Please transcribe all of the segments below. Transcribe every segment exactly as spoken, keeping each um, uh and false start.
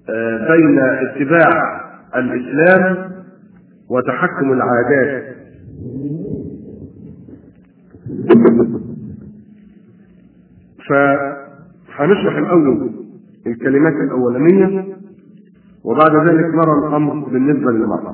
بين اتباع الإسلام وتحكم العادات. فهنشرح الأول الكلمات الأولانية وبعد ذلك نرى الأمر بالنسبة للمرأة.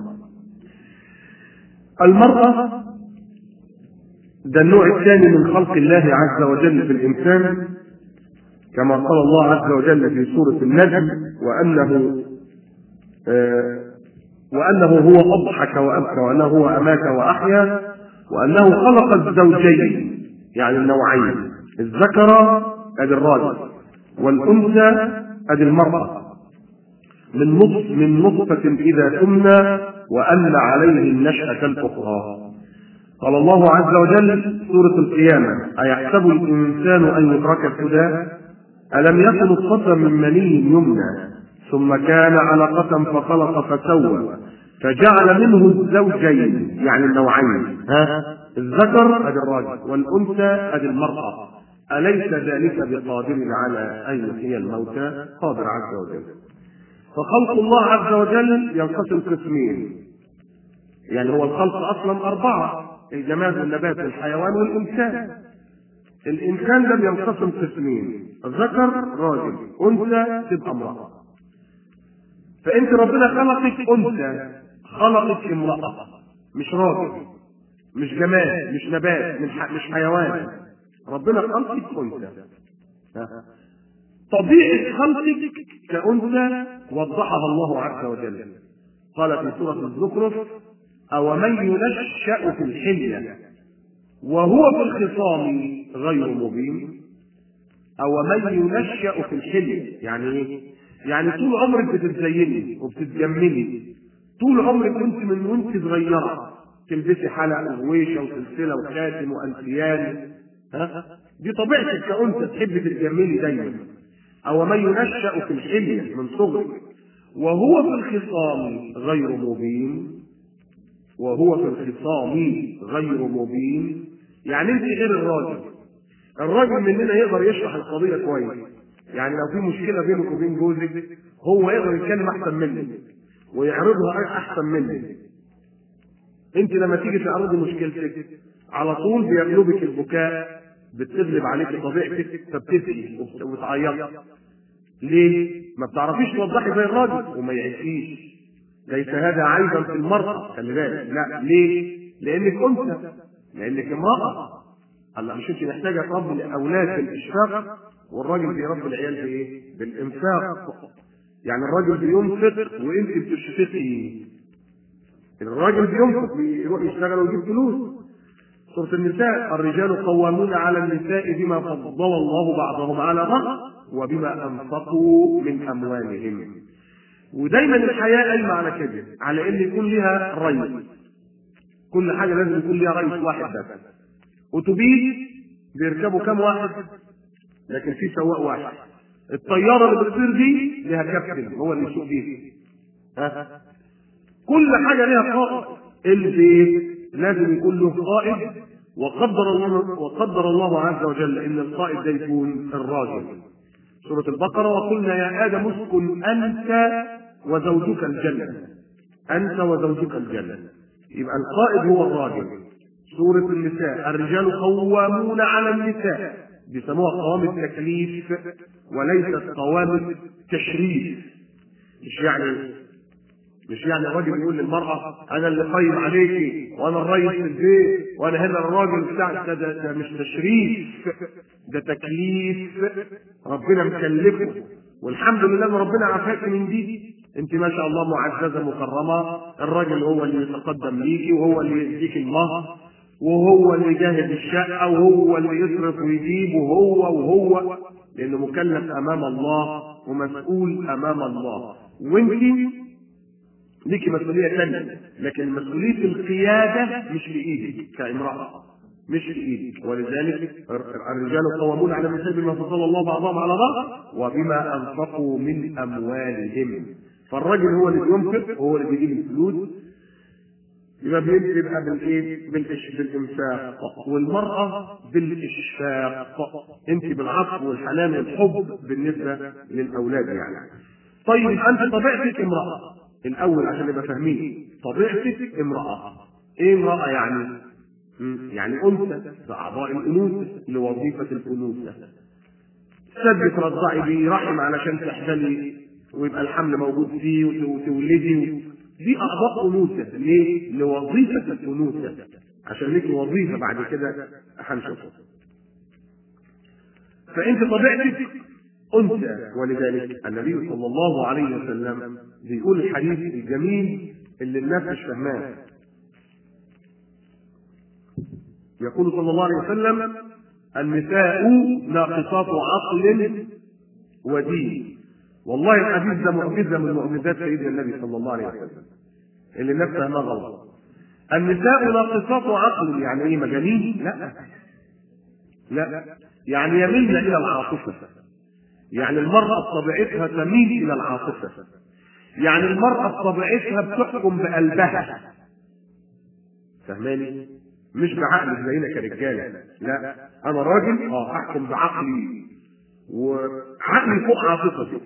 المرأة ده النوع الثاني من خلق الله عز وجل في الإنسان، كما قال الله عز وجل في سورة النجم: وأنه آه وأنه هو أضحك وأبكى وأنه هو أمات وأحيا وأنه خلق الزوجين، يعني النوعين، الذكر أدي الراجل والأنثى أدي المرأة، من نطف من نطفة إذا تمنى وأن عليه النشأة الأخرى. قال الله عز وجل سورة القيامة: أيحسب الإنسان أن يترك سدى ألم يكن نطفة من مني يمنى ثم كان علقة فخلق فسوى فجعل منه الزوجين، يعني النوعين، ها الذكر أدي الراجل والأنثى أدي المرأة. أليس ذلك بقادر على أن يحيي الموتى؟ قادر عز وجل. فخلق الله عز وجل ينقسم قسمين، يعني هو الخلق أصلا أربعة: الجماد والنبات والحيوان والإنسان. الإنسان ده بينقسم قسمين: ذكر راجل، أنثى تبقى امرأة. فأنت ربنا خلقك أنثى، خلقك امرأة، مش راجل، مش جماد، مش نبات، مش حيوان. ربنا خلقك أنثى. طبيعة خلقك كأنثى وضحها الله عز وجل. قال في سورة الزخرف: أومن ينشأ في الحلية وهو في الخصام غير مبين. أومن ينشأ في الحلية يعني ايه؟ يعني طول عمرك بتتزيني وبتتجملي، طول عمرك كنت من وانت صغيرة تلبسي حلق وويشة وسلسلة وخاتم وأنسيان، ها؟ دي طبيعتك كأنثى، تحبي تتجملي دايما. أومن ينشأ في الحلية من صغرك وهو في الخصام غير مبين. وهو في الخصام غير مبين يعني انت غير الراجل. الراجل مننا يقدر يشرح القضيه كويس، يعني لو في مشكله بينك وبين جوزك هو يقدر يتكلم احسن منك ويعرضها احسن منك. انت لما تيجي تعرضي مشكلتك على طول بيغلبك البكاء، بتغلب عليك طبيعتك فبتبكي وبتعيطي. ليه؟ ما بتعرفيش توضحي زي الراجل وما يعيشيش. ليس هذا عيبا في المرأة، خلي بالك، لا. ليه؟ لأنك أنثى، لأنك امرأة. هلا مش انت محتاجة تربي الأولاد بالإشفاق، والراجل بيربي العيال بإيه؟ بالإنفاق. يعني الراجل بينفق وأنت بتشفقي. الراجل بينفق، بيروح يشتغل ويجيب فلوس. سورة النساء: الرجال قوامون على النساء بما فضل الله بعضهم على بعض وبما أنفقوا من أموالهم. ودايما الحياة قايمة على كده، على ان يكون ليها رئيس. كل حاجة لازم يكون ليها رئيس واحد بس. اتوبيس بيركبوا كام واحد؟ لكن في سواق واحد. الطيارة اللي بتطير دي ليها كابتن هو اللي يسوق بيها. ها؟ كل حاجة ليها قائد. البيت لازم يكون له قائد، وقدر الله وقدر الله عز وجل ان القائد ده يكون الراجل. سورة البقرة: وقلنا يا آدم اسكن أنت وزوجك الجنة. أنت وزوجك الجنة، يبقى القائد هو الراجل. سورة النساء: الرجال قوامون على النساء، بيسموها قوام التكليف وليست قوام التشريف. مش يعني مش يعني الراجل يقول للمرأة أنا اللي قيم عليكي وأنا الرئيس في البيت وأنا هنا الراجل بتاعك. ده, ده, ده مش تشريف، ده تكليف. ربنا مكلفه، والحمد لله ان ربنا عافاك من دي. انت ما شاء الله معززه مكرمه. الراجل هو اللي يتقدم ليكي وهو اللي يديك المهر وهو اللي يجهز الشقه وهو اللي يصرف ويجيب وهو وهو لانه مكلف امام الله ومسؤول امام الله. وانت ليكي مسؤوليه ثانيه، لكن مسؤوليه القياده مش بايدك كامراه، مش بايدك. ولذلك الرجال قوامون على النساء بما فضل الله بعضهم على بعض وبما انفقوا من اموالهم. فالراجل هو اللي بينفق وهو اللي بيجيب الفلوس، يبقى بيبقى بالايه؟ بالانفاق. والمراه بالاشفاق، انت بالعطف والحنان والحب بالنسبه للاولاد. يعني طيب انت طبيعتك امراه الاول عشان نبقى فاهمين، طبيعتك امراه. ايه امراه يعني؟ يعني انثى باعضاء الانوثه لوظيفه الانوثه. سد ترضعي بيه رحم علشان تحملي ويبقى الحمل موجود فيه وتولدي، دي اعضاء انوثه. ليه؟ لوظيفه الانوثه، عشان ليكي وظيفه بعد كده هنشوفها. فانت طبيعتك انثى، ولذلك النبي صلى الله عليه وسلم بيقول الحديث الجميل اللي الناس مش فاهماه. يقول صلى الله عليه وسلم: النساء ناقصات عقل ودين. والله الحديث ده معجزه من معجزات سيدنا النبي صلى الله عليه وسلم اللي الناس فاهمها غلط. النساء ناقصات عقل يعني ايه؟ مجانين؟ لا لا، يعني يميلن الى العاطفه. يعني المراه بطبيعتها تميل الى العاطفه. يعني المراه بطبيعتها بتحكم بقلبها. فاهماني؟ مش بعقل زينا كرجاله، لا، انا راجل اه احكم بعقلي، وعقلي فوق عاطفتي،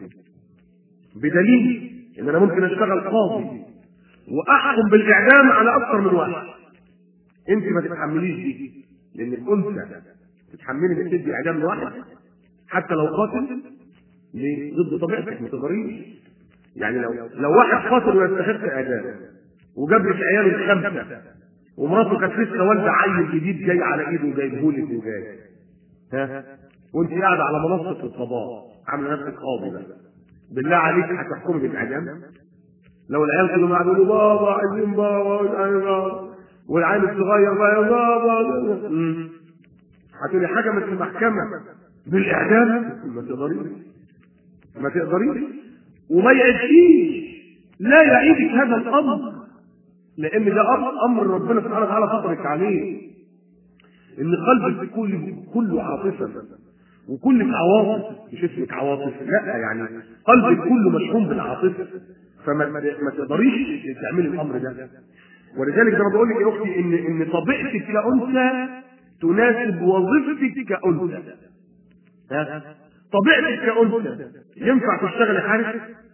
بدليل ان انا ممكن اشتغل قاضي واحكم بالاعدام على اكثر من واحد. انت ما تتحمليش دي، لان الانثى تتحملي انك تدي اعدام لواحد حتى لو قاتل. ليه؟ ضد طبيعتك، ما تقدريش. يعني لو لو واحد قاتل ويستحق اعدام وجاب لك عياله الخمسه ومراته كانت لسه والده عيل جديد جاي على ايده وجايبهولك وجاي، ها، وانت قاعده على منصه القضاء عامله نفسك قاضي بقى، بالله عليك هتحكمي بالاعدام؟ لو العيال كلهم قاعدين يقولوا بابا عايزين بابا والعيل الصغير بقى يا بابا، هتقولي حكمت في المحكمه بالاعدام؟ ما تقدريش، ما تقدريش. وما يعيشيش، لا يعيدك هذا الامر، لان ده امر ربنا سبحانه وتعالى فطرك عليه، ان قلبك كله كله عاطفه وكلك عواطف. مش اسمك عواطف، لا، يعني قلبك كله مشحون بالعاطفه، فما ما تقدريش تعملي الامر ده. ولذلك زي ما بقول لك يا اختي ان ان طبيعتك كانثى تناسب وظيفتك كانثى. ها، طبيعتك كانثى ينفع تشتغلي حارس؟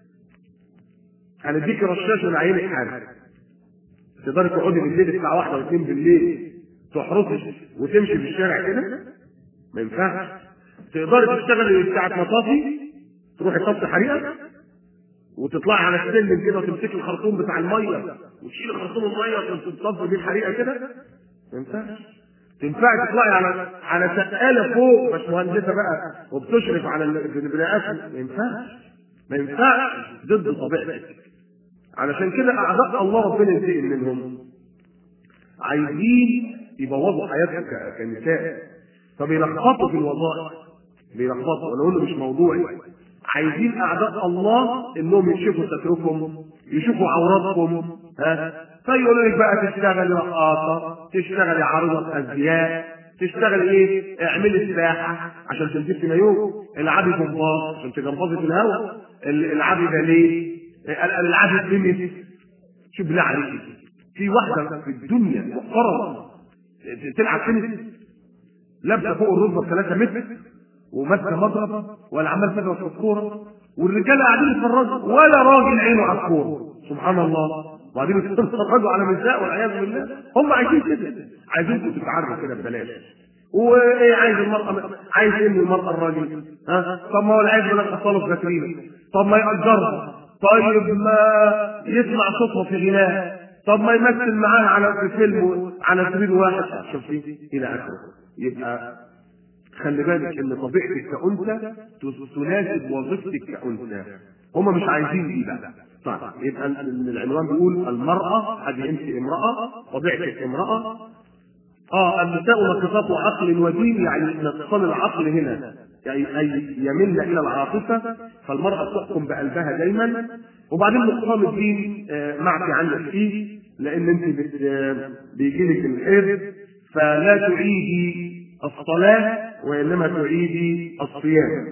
هنديك رشاش ونعينك حارس، تقدري تقعدي بالليل الساعه واحدة واثنين بالليل تحرسي وتمشي في الشارع كده؟ ما ينفعش. تقدري تشتغلي الساعه مطافي، تروحي تطفي حريقه وتطلعي على السلم كده وتمسكي الخرطوم بتاع الميه وتشيلي خرطوم الميه وتطفي بيه الحريقه كده؟ ما ينفعش. تنفعي تطلعي على على سقاله فوق مش مهندسه بقى وبتشرف على البني ادم؟ ما ينفعش، ما ينفعش، ضد طبيعتك. علشان كده اعداء الله ربنا ينتقم منهم، عايزين يبوظوا حياتك كنساء، فبيلخبطوا في الوظائف، بيلخبطوا. انا اقول له مش موضوعي. عايزين اعداء الله انهم يشوفوا ستركم، يشوفوا عوراتكم، ها، فيقولوا لك بقى تشتغلي رقاصه، تشتغلي عارضه ازياء، تشتغلي ايه؟ اعملي سباحه عشان تلبسي مايو، العبي جمباز عشان تجمبازي في الهواء، العبي باليه، العبي تنس. شوف بالله عليك، في واحده في الدنيا محترمه تلعب تنس لابسه فوق الركبه ثلاثة متر وماسكه مضرب ولا عمال تضرب في الكوره، والرجاله قاعدين يتفرجوا ولا راجل عينه على الكوره، سبحان الله، وبعدين يتفرجوا على نساء والعياذ بالله. هم عايزين كده، عايزينكم تتعرضوا كده ببلاش. وايه عايز المرأة؟ عايز ايه من المرأة الراجل؟ ها؟ طب ما هو العيب ولا تحصله في فاترينه، طب ما يأجرها، طيب ما يسمع صوتها في غناء، طب ما يمثل معاها على في فيلم على سبيل واحد، شوفي الى اخره. يبقى خلي بالك ان طبيعتك كأنثى تناسب وظيفتك كأنثى. هم مش عايزين دي بقى. طيب يبقى العنوان بيقول المرأة، هذه انت امرأة، طبيعتك امرأة. اه النساء ناقصات عقل ودين، يعني نقصان العقل هنا يعني اي يميل الى العاطفه، فالمراه تحكم بقلبها دايما. وبعدين نقصان الدين آه معفي عنك فيه، لان انت بيجي لك الحيض فلا تعيدي الصلاه وانما تعيدي الصيام.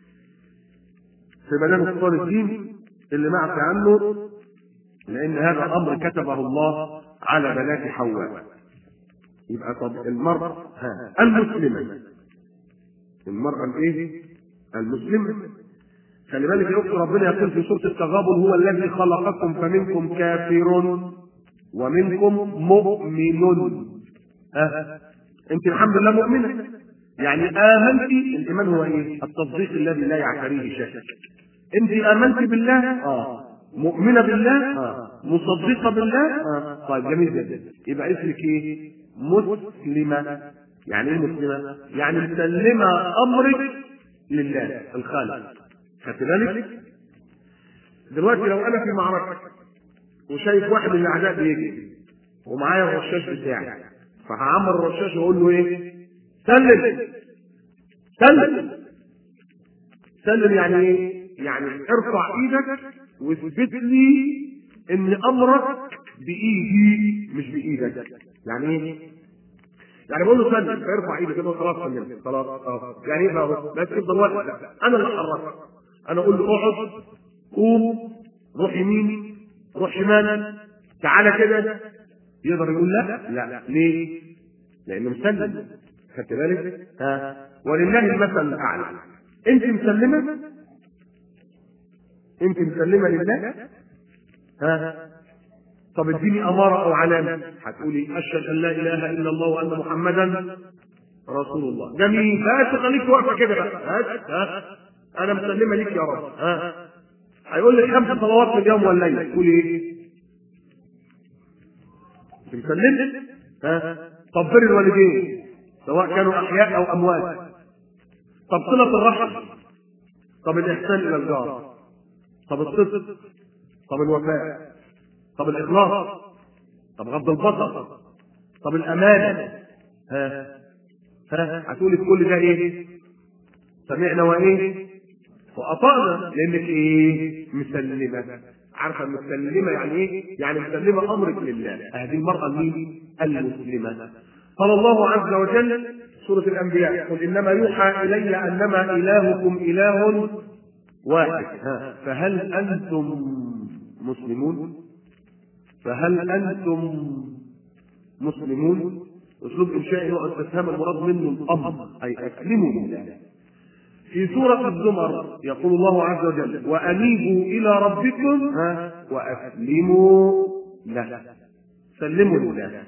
فما دام نقصان الدين اللي معفي عنه، لان هذا امر كتبه الله على بنات حواء. يبقى طب المرأة المسلمة، المرأة الايه؟ المسلمة خلي بالك يا اختي، ربنا يقول في سوره التغابن: هو الذي خلقكم فمنكم كافر ومنكم مؤمن. ها انت الحمد لله مؤمنه، يعني امنتي. الايمان هو ايه؟ التصديق الذي لا يعتريه شك. انت امنتي بالله، اه مؤمنه بالله، اه مصدقه بالله، اه طيب جميل جدا. يبقى اسمك ايه؟ مسلمه. يعني ايه مسلمه؟ يعني مسلمه امرك لله الخالق. خدت بالك؟ دلوقتي لو انا في معركه وشايف واحد من الاعداء بيجري ومعايا الرشاش بتاعي، فهعمر الرشاش واقول له ايه؟ سلم سلم سلم. يعني ايه؟ يعني ارفع ايدك واثبت لي ان امرك بايدي مش بايدك. يعني ايه؟ يعني بقول له سلم فيرفع ايده كده خلاص سلمت خلاص. اه يعني ايه بقى؟ بس يفضل واقف. لا انا اللي حركت. انا اقول له اقعد، قوم، روح يمين، روح شمال، تعالى كده. يقدر يقول لا؟ لا. ليه؟ لانه مسلم. خدت بالك؟ ها ولله المثل الاعلى. انت مسلمه؟ انت مسلمه لله؟ ها طب اديني اماره او علامه. هتقولي اشهد ان لا اله الا الله وان محمدا رسول الله. جميل. بس خليك واقفه كده بقى. هات ها انا مسلمه ليك يا رب. ها هيقول لك خمس صلوات في اليوم والليل، تقولي ايه؟ مسلم؟ ها طب بر الوالدين سواء كانوا احياء او اموات. طب صله الرحم. طب الاحسان الى الجار. طب الصدق. طب الوفاء. طب الاخلاص. طب غض البصر. طب الامانه. ها ها هتقولي كل ده ايه؟ سمعنا وايه؟ واطعنا. لانك ايه؟ مسلمه. عارفه مسلمه يعني ايه؟ يعني مسلمه امرك لله. هذه المراه مين؟ المسلمه. قال الله عز وجل سوره الانبياء: قل انما يوحى الي انما الهكم اله واحد. ها فهل انتم مسلمون؟ فهل انتم مسلمون؟ اسلوب انشائي نوع استفهام المراد منه الامر، اي اسلموا لله. في سورة الزمر يقول الله عز وجل: وأنيبوا إلى ربكم وأسلموا له. سلموا لله.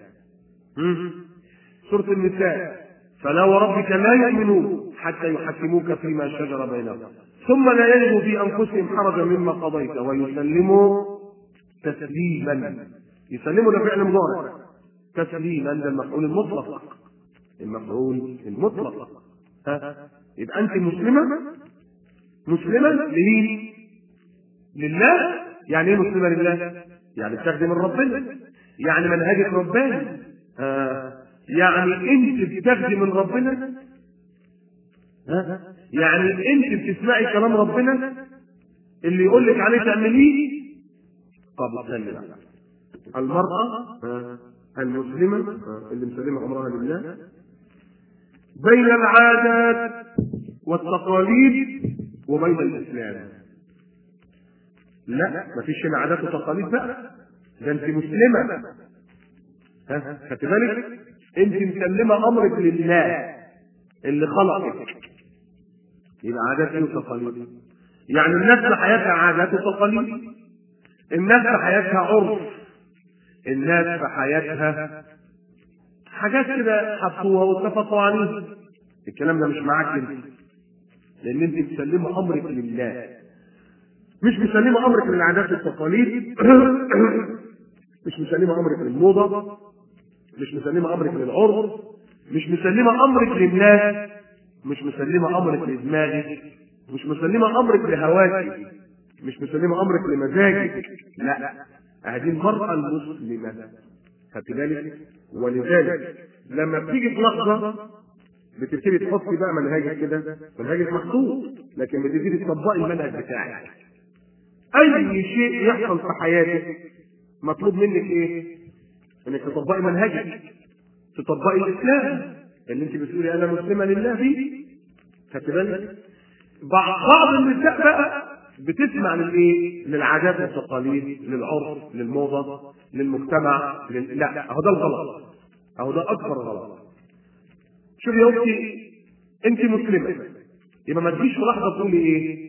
سورة النساء: فلا وربك لا يؤمنون حتى يحكموك فيما شجر بينهم ثم لا يجدوا في أنفسهم حرجا مما قضيت ويسلموا تسليما. يسلموا ده فعل مضارع. تسليما ده المفعول المطلق. المفعول المطلق. ها يبقى انت مسلمه. مسلمه لمين؟ لله. يعني ايه مسلمه لله؟ يعني بتخدم ربنا، يعني منهجك رباني. آه. يعني انت بتخدم من ربنا. آه. يعني انت بتسمعي كلام ربنا اللي يقول لك عليه تعمليه. طب استنى، المراه آه. المسلمه آه. اللي مسلمه امرها لله بين العادات والتقاليد وبين الاسلام. لا مفيش هنا عادات وتقاليد بقى، ده انت مسلمه. ها خدت بالك؟ انت مسلمه امرك لله اللي خلقك. يبقى عادات وتقاليد. يعني الناس في حياتها عادات وتقاليد، الناس في حياتها عرف، الناس في حياتها حاجات كده حطوها واتفقوا عليها. الكلام ده مش معاك انت، لان انت مسلمه امرك لله، مش مسلمه امرك للعادات والتقاليد مش مسلمه امرك للموضه، مش مسلمه امرك للعرف، مش مسلمه امرك للناس، مش مسلمه امرك لدماغك، مش مسلمه امرك لهواك، مش مسلمه امرك لمزاجك. لا، هذه المراه المسلمه. خدت بالك؟ ولذلك لما بتيجي في لحظه بتبتدي تحطي بقى منهجك كده، منهجك محطوط، لكن بتبتدي تطبقي المنهج بتاعك. اي شيء يحصل في حياتك مطلوب منك ايه؟ انك تطبقي منهجك، تطبقي الاسلام اللي انت بتقولي انا مسلمه لله فيه. خدت بالك؟ بعض النساء بقى بتسمع للايه؟ للعادات والتقاليد، للعرف، للموضه، للمجتمع، لل... لا اهو ده الغلط، اهو ده اكبر غلط. شوفي يا اختي، انت مسلمه، يبقى ما تجيش في لحظه تقولي ايه؟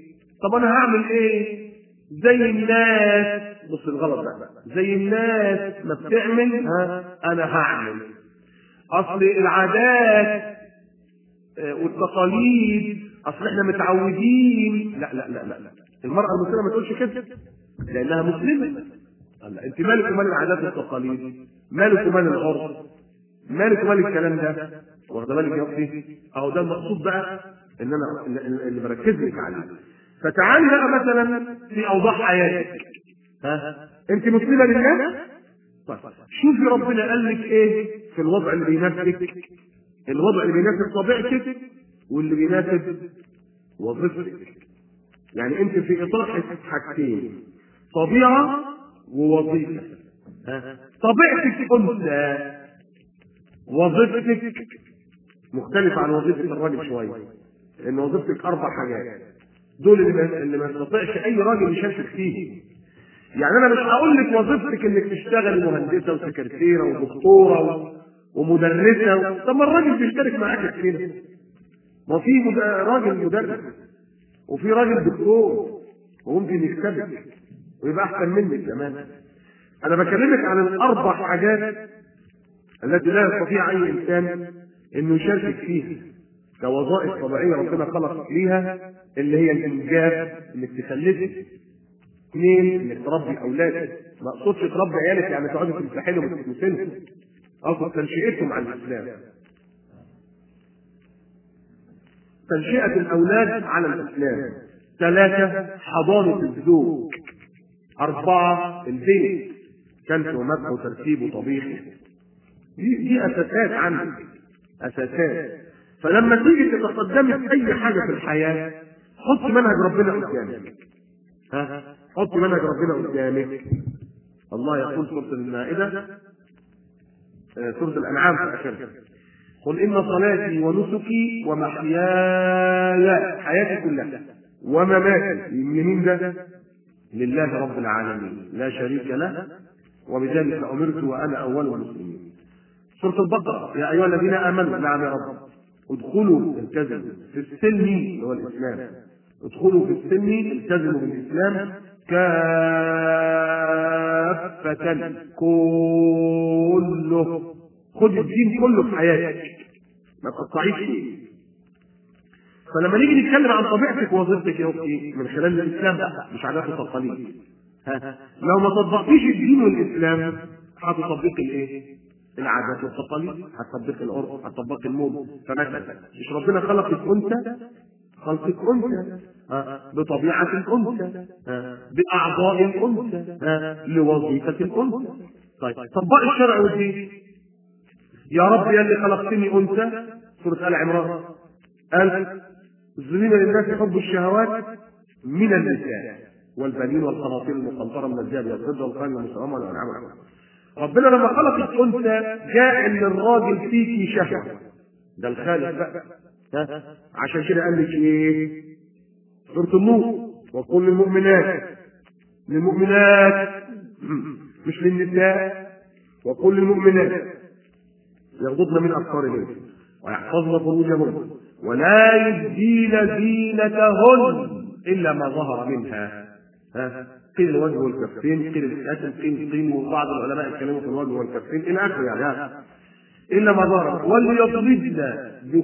طب انا هعمل ايه؟ زي الناس، بص الغلط بقى، زي الناس ما بتعمل ها انا هعمل. اصل العادات والتقاليد، اصل احنا متعودين. لا لا لا لا، المرأة المسلمة ما تقولش كده لانها مسلمة. لا، انت مالك ومال العادات والتقاليد؟ مالك ومال العرف؟ مالك ومال الكلام ده؟ واخد بالك يا اختي؟ اهو ده المقصود بقى ان انا اللي بركز لك عليه. فتعالي بقى مثلا في اوضاع حياتك، ها انت مسلمة لله؟ طيب شوفي ربنا قال لك ايه في الوضع اللي بيناسبك، الوضع اللي بيناسب طبيعتك واللي بيناسب وظيفتك. يعني انت في اطار حاجتين، طبيعه ووظيفه. طبيعتك انثى، وظيفتك مختلفه عن وظيفه الراجل شويه، لان وظيفتك اربع حاجات، دول اللي ما يستطيعش اي راجل يشارك فيه. يعني انا مش هقول لك وظيفتك انك تشتغلي مهندسه وسكرتيره ودكتوره ومدرسه، طب ما الراجل بيشترك معاك في كده. ما في مد... راجل مدرس وفي راجل دكتور وممكن يكسبك ويبقى احسن منك كمان. انا بكلمك عن الاربع حاجات التي لا يستطيع اي انسان انه يشارك فيها كوظائف طبيعيه ربنا خلق ليها، اللي هي الانجاب، انك تخلفي. اثنين، انك تربي اولادك. ما اقصدش تربي عيالك يعني تقعدي تمسحي لهم وتكنسلهم، اقصد تنشئتهم على الاسلام، تنشئة الأولاد على الإسلام. ثلاثة، حضانة الزوج. أربعة، البيت، كنس ومسح وترتيب وطبيخ. دي دي أساسات عندك، أساسات. فلما تيجي تتقدمي في أي حاجة في الحياة حط منهج ربنا قدامك. ها؟ حط منهج ربنا قدامك. الله يقول سورة المائدة، سورة الأنعام في آخرها: قل إن صلاتي ونسكي ومحياي، حياتي كلها، ومماتي، من ده؟ لله رب العالمين لا شريك له، وبذلك أمرت وأنا أول المسلمين. سورة البقرة: يا أيها الذين آمنوا، نعم يا رب، ادخلوا التزموا في السلم، هو الإسلام، ادخلوا في السلم، التزموا بالإسلام كافة، كله، خد الدين كله في حياتك، ما تقطعيش فيه. فلما نيجي نتكلم عن طبيعتك ووظيفتك يا اختي من خلال الاسلام بقى، مش عادات وتقاليد. لو ما طبقتيش الدين والاسلام هتطبقي الايه؟ العادات والتقاليد، هتطبقي العرف، هتطبقي الموضه. فمثلا مش ربنا خلقك انثى؟ خلقك انثى بطبيعه الانثى، باعضاء الانثى، لوظيفه الانثى. طيب طبقي الشرع والدين. يا رب يا اللي خلقتني انثى، سوره ال عمران قال: زين للناس حب الشهوات من النساء والبنين والقناطير المقنطره من الذهب والفضه والخيل المسومه والانعام والحرث. ربنا لما خلق الانثى جاء للراجل فيك شهوه، ده الخالق بقى. ها؟ عشان كده قال لك ايه؟ سوره النور: وقل للمؤمنات، للمؤمنات مش للنساء، وقل للمؤمنات يغضضن من ابصارهن ويحفظن فروجهن ولا يبدين زينتهن الا ما ظهر منها. ها؟ قيل الوجه والكفين، قيل الخاتم، قيل قيل، وبعض العلماء اتكلموا في الوجه والكفين الى اخره يعني. ها؟ الا ما ظهر. وليضربن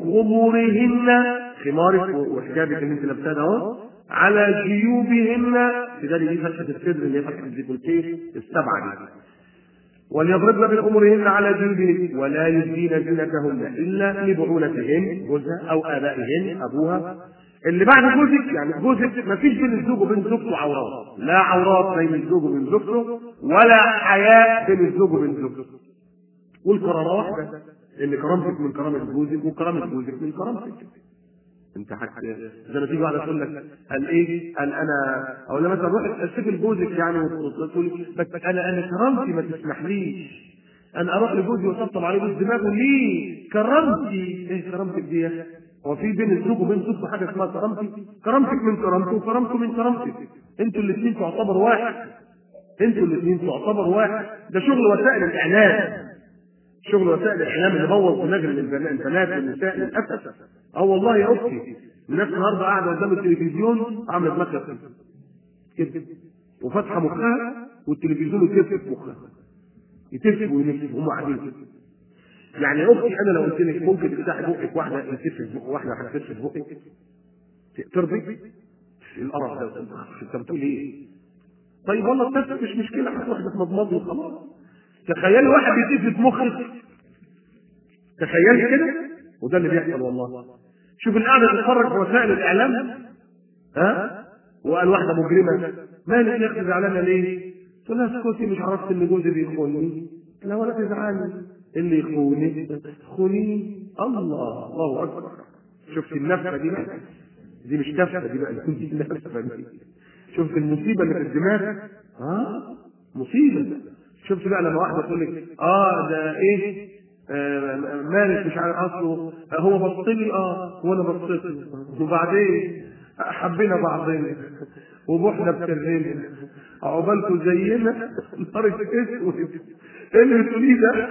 بخمورهن، خمارك وحجابك اللي انت لابساه اهو، على جيوبهن، في دي فتحه الصدر اللي هي فتحه الديكولتيه السبعه دي. وليضربن بخمرهن على جيوبهن ولا يبدين زينتهن الا لبعولتهن، جوزها او ابائهن، ابوها اللي بعد جوزك. يعني جوزك ما فيش بين الزوج وبين زوجته عورات، لا عورات بين الزوج وبين زوجته ولا حياء بين الزوج وبين زوجته. والكرامه واحده، ان كرامتك من كرامه جوزك وكرامه جوزك من كرامتك انت. حتى زي ما تيجي واحده تقول لك قال ايه؟ قال انا او لما مثلا روح تشتكي لجوزك يعني وتقول بس انا انا كرامتي ما تسمحليش انا اروح لجوزي وطبطب عليه بوس دماغه، ليه؟ كرامتي. ايه كرامتك دي يا اخي؟ هو في بين الزوج وبين زوجته حاجه اسمها كرامتي؟ كرامتك من كرامته وكرامته من كرامتك، انتوا الاثنين تعتبروا واحد، انتوا الاثنين تعتبروا واحد. ده شغل وسائل الاعلام، شغل وسائل الاعلام اللي بوظ دماغ البنات والنساء للاسف. اه والله يا اختي، الناس النهارده قاعده قدام التلفزيون عامله دماغها كده وفاتحه مخها والتلفزيون يتف في مخها، يتف ويلف وهم قاعدين كده. يعني يا اختي انا لو قلت لك ممكن تفتحي بقك واحده تلف في بق واحده هتلف في بقك ترضي؟ القرف ده انت بتقول ايه؟ طيب والله التف مش مشكله، هتروح تتمضمض وخلاص. تخيلي واحد بيتف في مخك، تخيلي كده، وده اللي بيحصل والله. شوف القاعده تتفرج في وسائل الاعلام، ها؟ وقال واحده مجرمه مالك يا اختي زعلانه ليه؟ تقول لها اسكتي مش عرفت ان جوزي بيخوني. لا ولا تزعلي، اللي يخوني خوني. الله الله اكبر. شفت النفخه دي بقى؟ دي مش نفخه دي بقى، دي النفخه دي. شفت المصيبه اللي في الدماغ؟ ها؟ مصيبه. شفت بقى لما واحده تقول لك اه ده ايه؟ آه مالك مش عارف اصله هو بص لي اه وانا بصيت له وبعدين حبينا بعضنا وبحنا بسرنا عقبالكم زينا نهار اسود. ايه اللي بتقوليه ده؟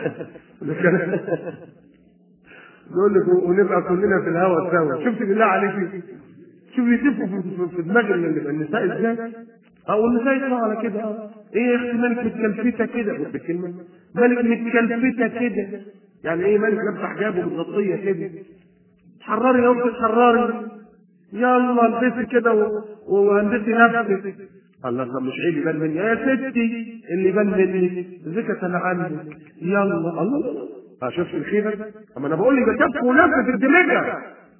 يقول لك ونبقى كلنا في الهوا سوا. شفت بالله عليك؟ شوف يتفقوا في دماغ النساء ازاي؟ او النساء يطلعوا على كده. اه ايه يا اختي مالك متكلفته كده؟ بالكلمه مالك متكلفته كده يعني ايه؟ مالك لابسه حجاب ومتغطيه كده؟ تحرري يا اختي تحرري، يلا البسي كده وهندسي نفسك. الله طب مش عيب يبان مني يا ستي؟ اللي يبان مني ذكرت انا عندك. يلا الله الله. اه شفت الخيبه؟ اما انا بقول لك ده كف ونفس في الدماغ،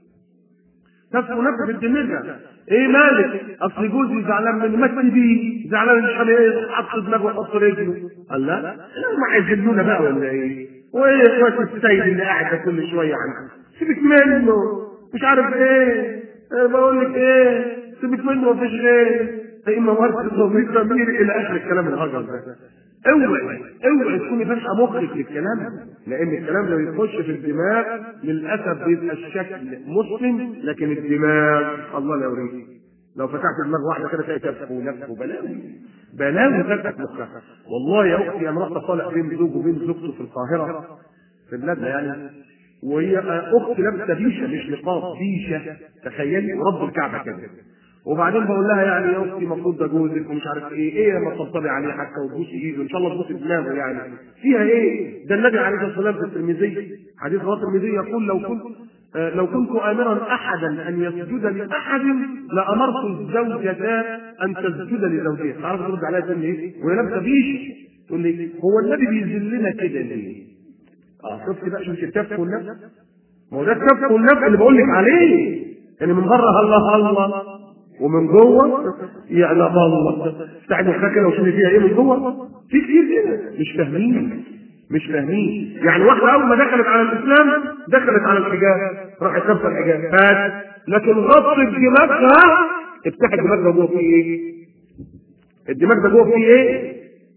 كف ونفس في الدماغ. ايه مالك؟ اصل جوزي زعلان مني. ما تسيبيه زعلان مش ايه؟ حط دماغه وحط رجله. الله ما عايزينونا بقى ولا ايه؟ وايه اخوات السيد اللي قاعده كل شويه عنه؟ سيبك منه مش عارف ايه. أه بقول لك ايه؟ سيبك منه مفيش غير اما ورث ضمير ضمير الى اخر الكلام الهجر ده. اوعي اوعي تكوني فاتحه مخك للكلام، لان الكلام لو يخش في الدماغ للاسف بيبقى الشكل مسلم لكن الدماغ الله لا يريد. لو فتحت دماغ واحده كده تلاقي كف ونفس وبلاوي بلاوي فتحت مخها. والله يا اختي انا رحت طالع بين زوج وبين زوجته في القاهره في بلادنا يعني، وهي اختي لابسه بيشه مش نقاب بيشه، تخيلي ورب الكعبه كده. وبعدين بقول لها يعني يا اختي المفروض ده جوزك ومش عارف ايه، ايه ما تطبطبي عليه حتى وتبوسي ايده ان شاء الله تبوسي دماغه يعني فيها ايه؟ ده النبي عليه الصلاه والسلام في الترمذي حديث رواه الترمذي يقول لو كنت آه لو كنت امرا احدا ان يسجد لاحد لامرت الزوجه ان تسجد لزوجها. تعرف ترد عليها تقول لي ايه؟ وهي لابسه بيشه تقول لي هو النبي بيذلنا كده ليه؟ اه شفت بقى شفت الكف والنفس؟ ما هو ده الكف والنفس اللي بقول لك عليه، يعني من بره الله الله ومن جوه يعلم الله. افتح مخك كده وشوفي فيها ايه من جوه. في كتير كده مش فاهمين مش فاهمين يعني واحده اول ما دخلت على الاسلام دخلت على الحجاب راحت لابسه الحجاب بس، لكن غطت دماغها. افتح الدماغ ده جوه فيه ايه؟ الدماغ ده جوه فيه ايه؟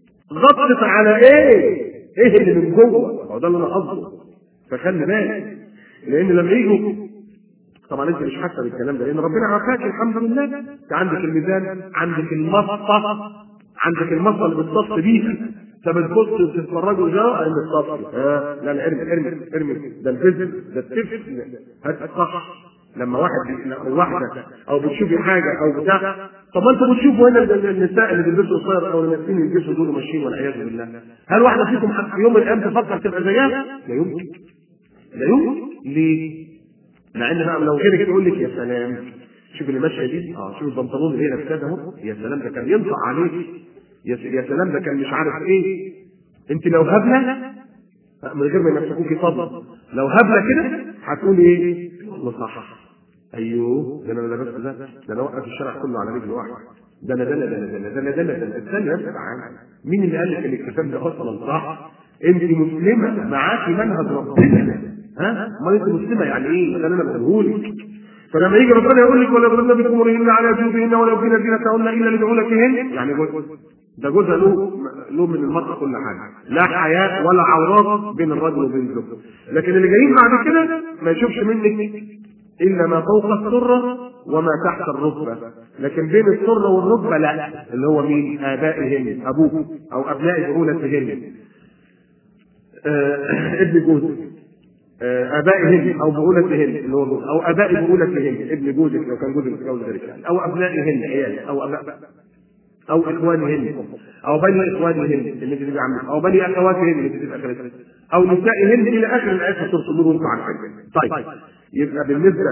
غطت على ايه؟ ايه اللي من جوه؟ هو ده اللي انا قصده. فخلي بالك لان لما يجوا طبعا انت مش حاسه بالكلام ده لان ربنا عافاك الحمد لله. انت عندك الميزان، عندك المصفى، عندك المصفى اللي بتصف بيها فبتبص وتتفرجوا جوه المصفى. ها لا لا ارمي ارمي ارمي ده الفزل ده التفل هات الصح. لما واحد واحده او بتشوفي حاجه او بتاع، طب ما انتوا بتشوفوا هنا النساء اللي بيلبسوا قصير او الناسين اللي بيلبسوا دول ماشيين والعياذ بالله، هل واحده فيكم في يوم من الايام تفكر تبقى زيها؟ لا يمكن لا يمكن. ليه؟ مع ان بقى لو غيرك يقول لك يا سلام شوف اللي ماشيه دي اه شوف البنطلون اللي هي لابساه ده اهو يا سلام ده كان ينفع عليك يا سلام ده كان مش عارف ايه. انت لو هبله من غير ما يمسكوكي صدر لو هبله كده هتقولي ايه؟ والله صح ايوه ده انا لابس ده ده انا اوقف الشارع كله على رجل واحده ده انا ده انا ده انا ده انا ده انا ده انا استنى يا تعالى مين اللي قال لك ان الكتاب ده اصلا صح؟ انت مسلمه معاكي منهج ربنا. ها؟ امال انت مسلمه يعني ايه؟ ده انا بقوله لك. فلما يجي ربنا يقول لك ولا يضربن بخمرهن على جيوبهن ولو في زينتهن الا لبعولتهن، يعني جوز ده جوزها له له من المرأة كل حاجه، لا حياء ولا عورات بين الرجل وبين زوجته. لكن اللي جايين بعد كده ما يشوفش منك الا ما فوق السره وما تحت الركبه، لكن بين السره والركبه لا، اللي هو مين؟ ابائهن ابوه او ابناء بعولتهن آه ابن جوزك. ابائهن او بؤولتهن اللي هو او اباء بؤولتهن ابن جوزك لو كان جوزك متجوز ذلك يعني، او ابنائهن عيال او اباء او اخوانهن او بني اخوانهن اللي تبقى عمك او بني اخواتهن اللي تبقى خالتهن او نسائهن الى اخر الايات في سوره النور وانتم عارفين. طيب يبقى بالنسبه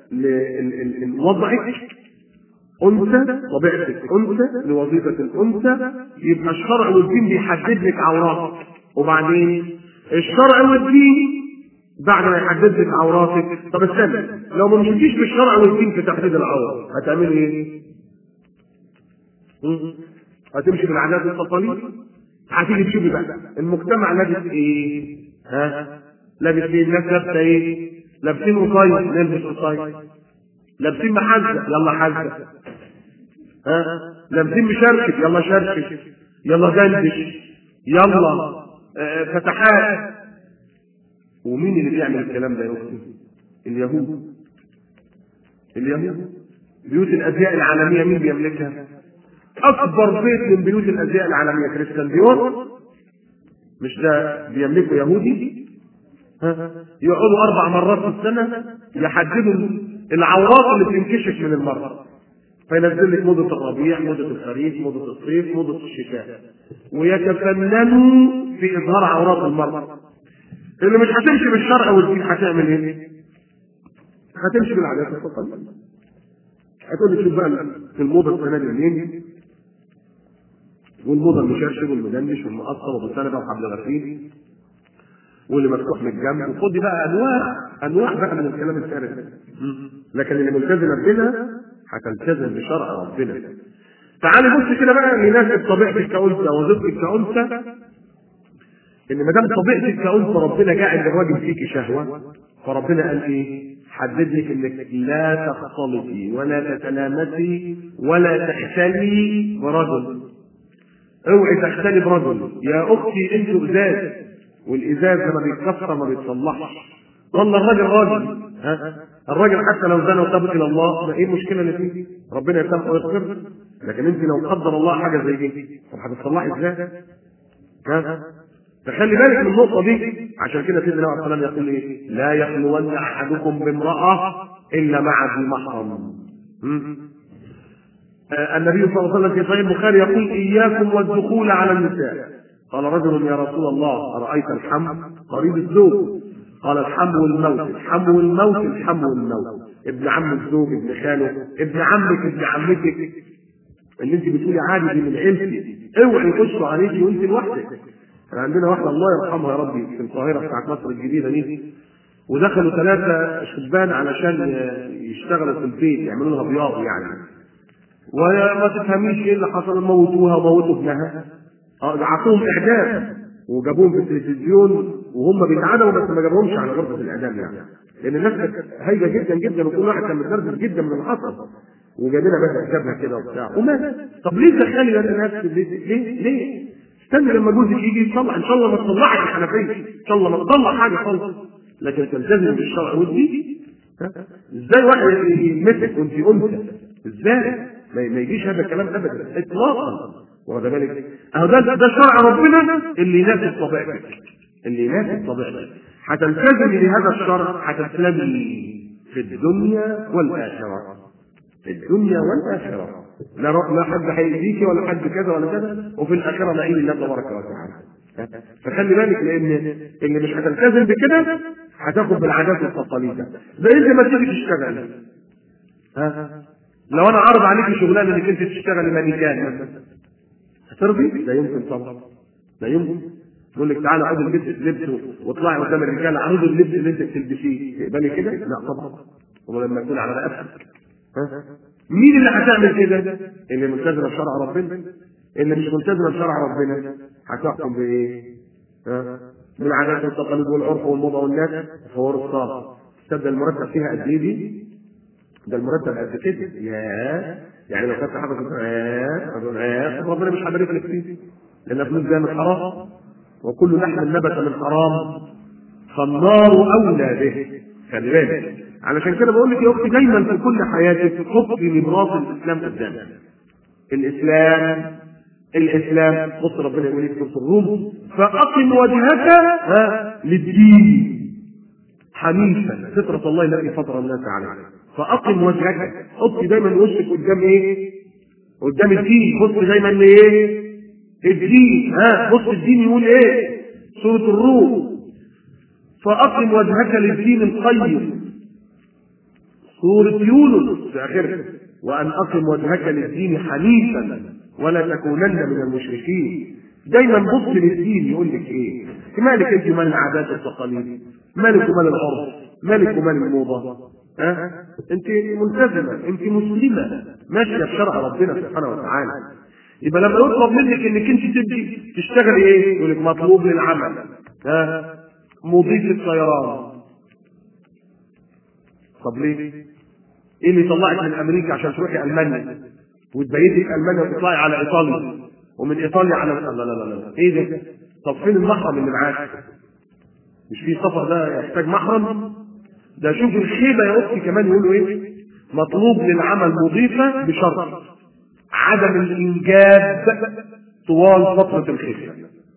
لوضعك انثى، طبيعتك انثى لوظيفه الانثى، يبقى الشرع والدين بيحدد لك عوراتك، وبعدين الشرع والدين بعد ما يحدد لك عوراتك. طب استنى، لو ما مشيتيش بالشرع والدين في تحديد العوره هتعملي ايه؟ هتمشي بالعادات والتقاليد. هتيجي تشوفي بقى المجتمع لابس ايه؟ ها؟ لابس ايه؟ الناس لابسه ايه؟ لابسين قصير نلبس قصير، لابسين محزه يلا حزه، ها؟ لابسين مشرشف يلا شرشف، يلا دندش، يلا آه فتحات. ومين اللي بيعمل الكلام ده يا اختي؟ اليهود. اليهود بيوت الازياء العالميه مين بيملكها؟ اكبر بيت من بيوت الازياء العالميه كريستيان ديور، مش ده بيملكه يهودي؟ ها؟ يقعدوا اربع مرات في السنه يحددوا العورات اللي بتنكشف من المرأة، فينزل لك موضه الربيع، موضه الخريف، موضه الصيف، موضه الشتاء، ويتفننوا في اظهار عورات المرأة. اللي مش هتمشي بالشرع والدين هتعمل ايه؟ هتمشي بالعادات والتقاليد. هتقول لي شوف بقى في الموضه السنه دي منين؟ والموضه المشرشب والمدندش والمقصر وبالسنه وحبل غسيل واللي مفتوح من الجنب، وخدي بقى انواع انواع بقى من الكلام الفارغ ده. لكن اللي ملتزمه بنا هتلتزم بشرع ربنا. تعالي بص كده بقى لناس طبيعتك كأنثى وظيفتك كأنثى، ان ما دام طبيعتك كأنثى ربنا جاعل للراجل فيكي شهوه، فربنا قال ايه؟ حدد لك انك لا تختلطي ولا تتلامسي ولا تختلي برجل. اوعي تختلي برجل يا اختي، انتوا ازاز، والازاز لما بيتكسر ما بيتصلحش. والله الراجل راجل، ها الراجل حتى لو زنى وتاب الى الله ما ايه المشكله اللي فيه؟ ربنا يسامحه ويغفر. لكن انت لو قدر الله حاجه زي دي طب هتتصلحي ازاي؟ ها فخلي بالك من النقطه دي. عشان كده سيدنا عليه الصلاه والسلام يقول ايه؟ لا يخلون احدكم بامراه الا مع ذي محرم. آه النبي صلى الله عليه وسلم في صحيح البخاري يقول اياكم والدخول على النساء. قال رجل يا رسول الله ارايت الحم قريب الزوج؟ قال الحم والموت، الحم والموت، الحم والموت. ابن عم الزوج، ابن خاله، ابن عمك، ابن عمتك، اللي انت بتقولي عادي دي من عيلتي، اوعي يخشوا عليكي وانت لوحدك. كان عندنا واحده الله يرحمها يا ربي في القاهره بتاعت مصر الجديده دي، ودخلوا ثلاثه شبان علشان يشتغلوا في البيت يعملوا لها بياض يعني، وما تفهميش ايه اللي حصل، موتوها وموتوا ابنها، اه عطوهم اعدام وجابوهم في التلفزيون وهم بيتعدوا، بس ما جابوهمش على غرفه الاعدام يعني، لان الناس كانت هايجه جدا جدا وكل واحد كان متنرفز جدا من اللي حصل، وجابنا بس جابها كده وبتاع ومات. طب ليه تخلي الناس ليه ليه ليه؟ استنى لما جوزك يجي يصلح، ان شاء الله ما تصلحش الحنفيه، ان شاء الله ما تطلع حاجه خالص، لكن تلتزم بالشرع والدين. ازاي واحد يمسك وانت انثى؟ ازاي؟ ما يجيش هذا الكلام ابدا اطلاقا. واخد بالك؟ اهو ده ده شرع ربنا اللي يناسب طبيعتك، اللي يناسب طبيعتك. هتلتزمي بهذا الشرع هتسلمي في الدنيا والاخره، في الدنيا والاخره. لا لا حد هيأذيكي ولا حد كذا ولا كذا، وفي الاخره نعيم الله تبارك وتعالى. فخلي بالك، لان اللي مش هتلتزم بكده هتاخد بالعادات والتقاليد. زي انت ما تيجي تشتغل، ها لو انا عرض عليكي شغلانه انك انت تشتغلي مانيكان مثلا، هترضي؟ لا يمكن طبعا، لا يمكن. يقول لك تعالى خد اللبس لبسه واطلعي قدام الرجاله عرض اللبس اللي انت بتلبسيه، تقبلي كده؟ لا طبعا. ولما يكون على رقبتك، ها مين اللي هتعمل كده؟ اللي ملتزمه بشرع ربنا. اللي مش ملتزمه بشرع ربنا هتحكم بايه؟ ها بالعادات والتقاليد والعرف والموضه والناس. فور الصاد تبدا المرتب فيها قد ايه دي؟ ده المرتب قد كده، ياه يعني لو كنت حافظ ياه ربنا مش هيبارك لك فيه، لان فلوس جايه من حرام، وكل لحم نبت من حرام فالنار اولى به. خلي بالك. علشان كده بقول لك يا اختي دايما في كل حياتك حطي لبراس الاسلام قدامك. الاسلام الاسلام بص ربنا يقول لك في الروم فاقم وجهك ها للدين. حنيفا فطرة الله التي فطر الناس عليها. فأقم وجهك، حط دايما وشك قدام ايه؟ قدام الدين. بص دايما لايه؟ الدين. ها بص الدين يقول ايه؟ سورة الروم، فأقم وجهك للدين القيم. سورة يونس في آخرها، وأن أقم وجهك للدين حنيفا ولا تكونن من المشركين. دايما بص للدين يقول لك ايه؟ مالك انت ومال العادات والتقاليد؟ مالك ومال العرف؟ مالك ومال الموضة؟ ها؟ انت ملتزمة، انت مسلمة ماشية بشرع ربنا سبحانه وتعالى. يبقى لما يطلب منك انك انت تبدي تشتغلي ايه؟ يقول لك مطلوب للعمل ها مضيف الطيران. طب ليه؟ ايه اللي يطلعك من امريكا عشان تروحي المانيا وتبيتي في المانيا وتطلعي على ايطاليا ومن ايطاليا على لا لا لا لا ايه ده؟ طب فين المحرم اللي معاك؟ مش في سفر ده يحتاج محرم؟ ده شوف الخيبه يا اختي كمان يقولوا ايه؟ مطلوب للعمل مضيفه بشرط عدم الانجاب طوال فتره الخدمه.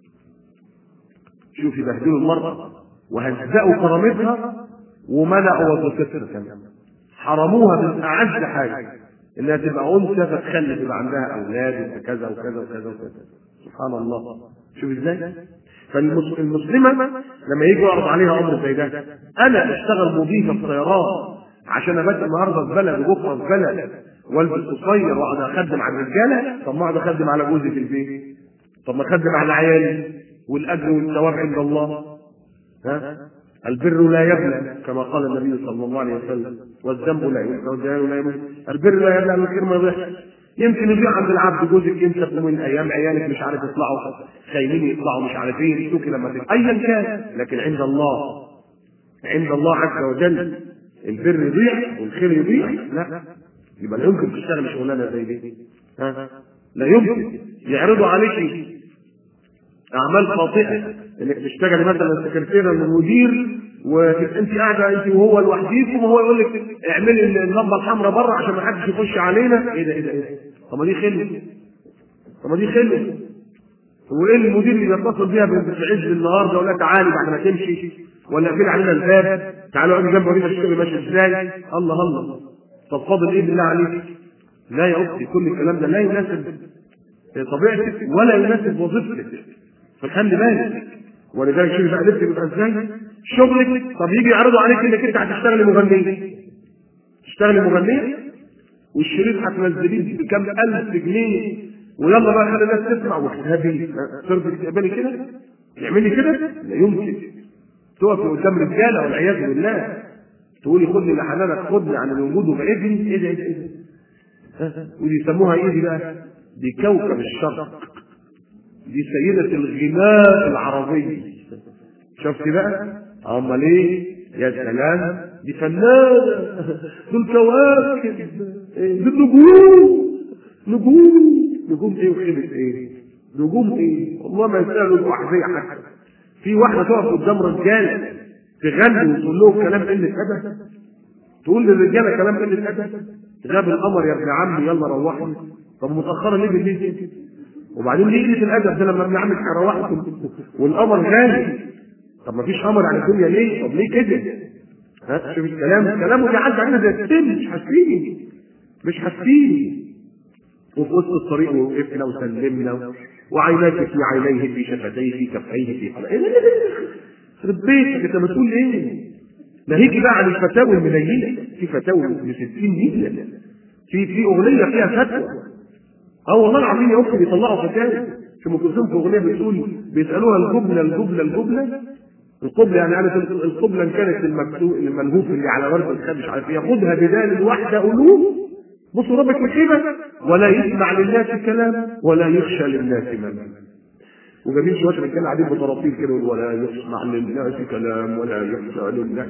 شوفي بهدلوا المرأة وهزقوا كرامتها ومنعوا وظيفتها كمان، حرموها من اعز حاجه انها تبقى انثى فتخلف يبقى عندها اولاد وكذا وكذا وكذا وكذا. سبحان الله. شوف ازاي؟ فالمسلمه لما يجي يعرض عليها امر زي ده، انا اشتغل مضيفه في طيران عشان ابات النهارده في بلد وبكره في بلد والبس قصير واقعد اخدم على الرجاله؟ طب ما اقعد اخدم على جوزي في البيت، طب ما اخدم على عيالي والاجر والثواب عند الله. ها؟ البر لا يبلى كما قال النبي صلى الله عليه وسلم، والذنب لا يبلى والجهل لا يبلى. البر لا يبلى والخير ما يضيعش. يمكن يضيع عند العبد، جوزك يمسك من ايام عيالك مش عارف يطلعوا خاينين يطلعوا مش عارف ايه يشوكي لما تبقى ايا كان، لكن عند الله عند الله عز وجل البر يضيع والخير يضيع؟ لا. يبقى لا يمكن تشتغل شغلانه زي دي. ها؟ لا يمكن. يعرضوا عليك اعمال خاطئه انك تشتغلي مثلا سكرتيره للمدير وانت قاعده انت وهو لوحديكم وهو يقول لك اعملي اللمبه الحمراء بره عشان ما حدش يخش علينا. ايه ده ايه ده ايه ده؟ طب ما دي خلوه، طب ما دي خلوه. وايه المدير اللي بيتصل بيها في عز النهار ده ولا تعالي بعد ما تمشي ولا اقفل علينا الباب تعالوا اقعدوا جنب ورينا الشغل ماشي ازاي؟ الله الله. طب فاضل ايه بالله عليك؟ لا يا اختي، كل الكلام ده لا يناسب طبيعتك ولا يناسب وظيفتك، فخلي بالك. ولذلك شوف بقى لبسك بيبقى ازاي؟ شغلك. طب يجي يعرضوا عليك انك انت هتشتغلي مغنيه، تشتغلي مغنيه والشريط هتنزليه بكام الف جنيه ويلا بقى خلي الناس تسمع واحتهابي ترضي تقبلي كده؟ تعملي كده؟ لا يمكن. تقفي قدام رجاله والعياذ بالله تقولي خدني لحنانك خدني عن الوجود وبقدني. ايه ده ايه ده ايه ده؟ ودي يسموها ايه دي بقى؟ دي كوكب الشرق، دي سيدة الغناء العربي. شفت بقى؟ امال ايه؟ يا سلام، دي فنانة، دول كواكب، دول نجوم نجوم نجوم ايه وخيبة ايه؟ نجوم ايه؟ والله ما يسألوا الوحدية حتى. في واحدة تقف قدام رجالة تغني وتقول لهم كلام قلة أدب؟ تقول للرجالة كلام قلة أدب؟ غاب القمر يا ابن عمي يلا روحني. طب متأخرة ليه بالليل؟ وبعدين ليه قلة الأدب ده لما ابن عمك هروحكم والقمر غالي؟ طب ما فيش قمر على الدنيا ليه؟ طب ليه كده؟ ها شوف الكلام، كلامه بيعدي علينا زي السم، مش حاسين مش حاسين. وفي وسط الطريق وقفنا وسلمنا وعيناك في عينيه في شفتيه في كفيه في حلقه. يخرب بيتك انت بتقول ايه؟ ده هيجي بقى عن الفتاوى المنيله، في فتاوى ب ستين نيله، في في اغنيه فيها فتوى. اه والله العظيم يا اختي بيطلعوا فتاوى في ام كلثوم في اغنيه بتقول بيسالوها الجبله الجبله الجبله القبله يعني قالت القبله ان كانت المنهوف اللي على ورد الخد مش عارف ايه ياخدها بدال الواحده قلوب. بصوا ربك مكيبه ولا يسمع للناس كلام ولا يخشى للناس ماما. وجميل شويه رجاله قاعدين بطراطيل كده ولا يسمع للناس كلام ولا يخشى للناس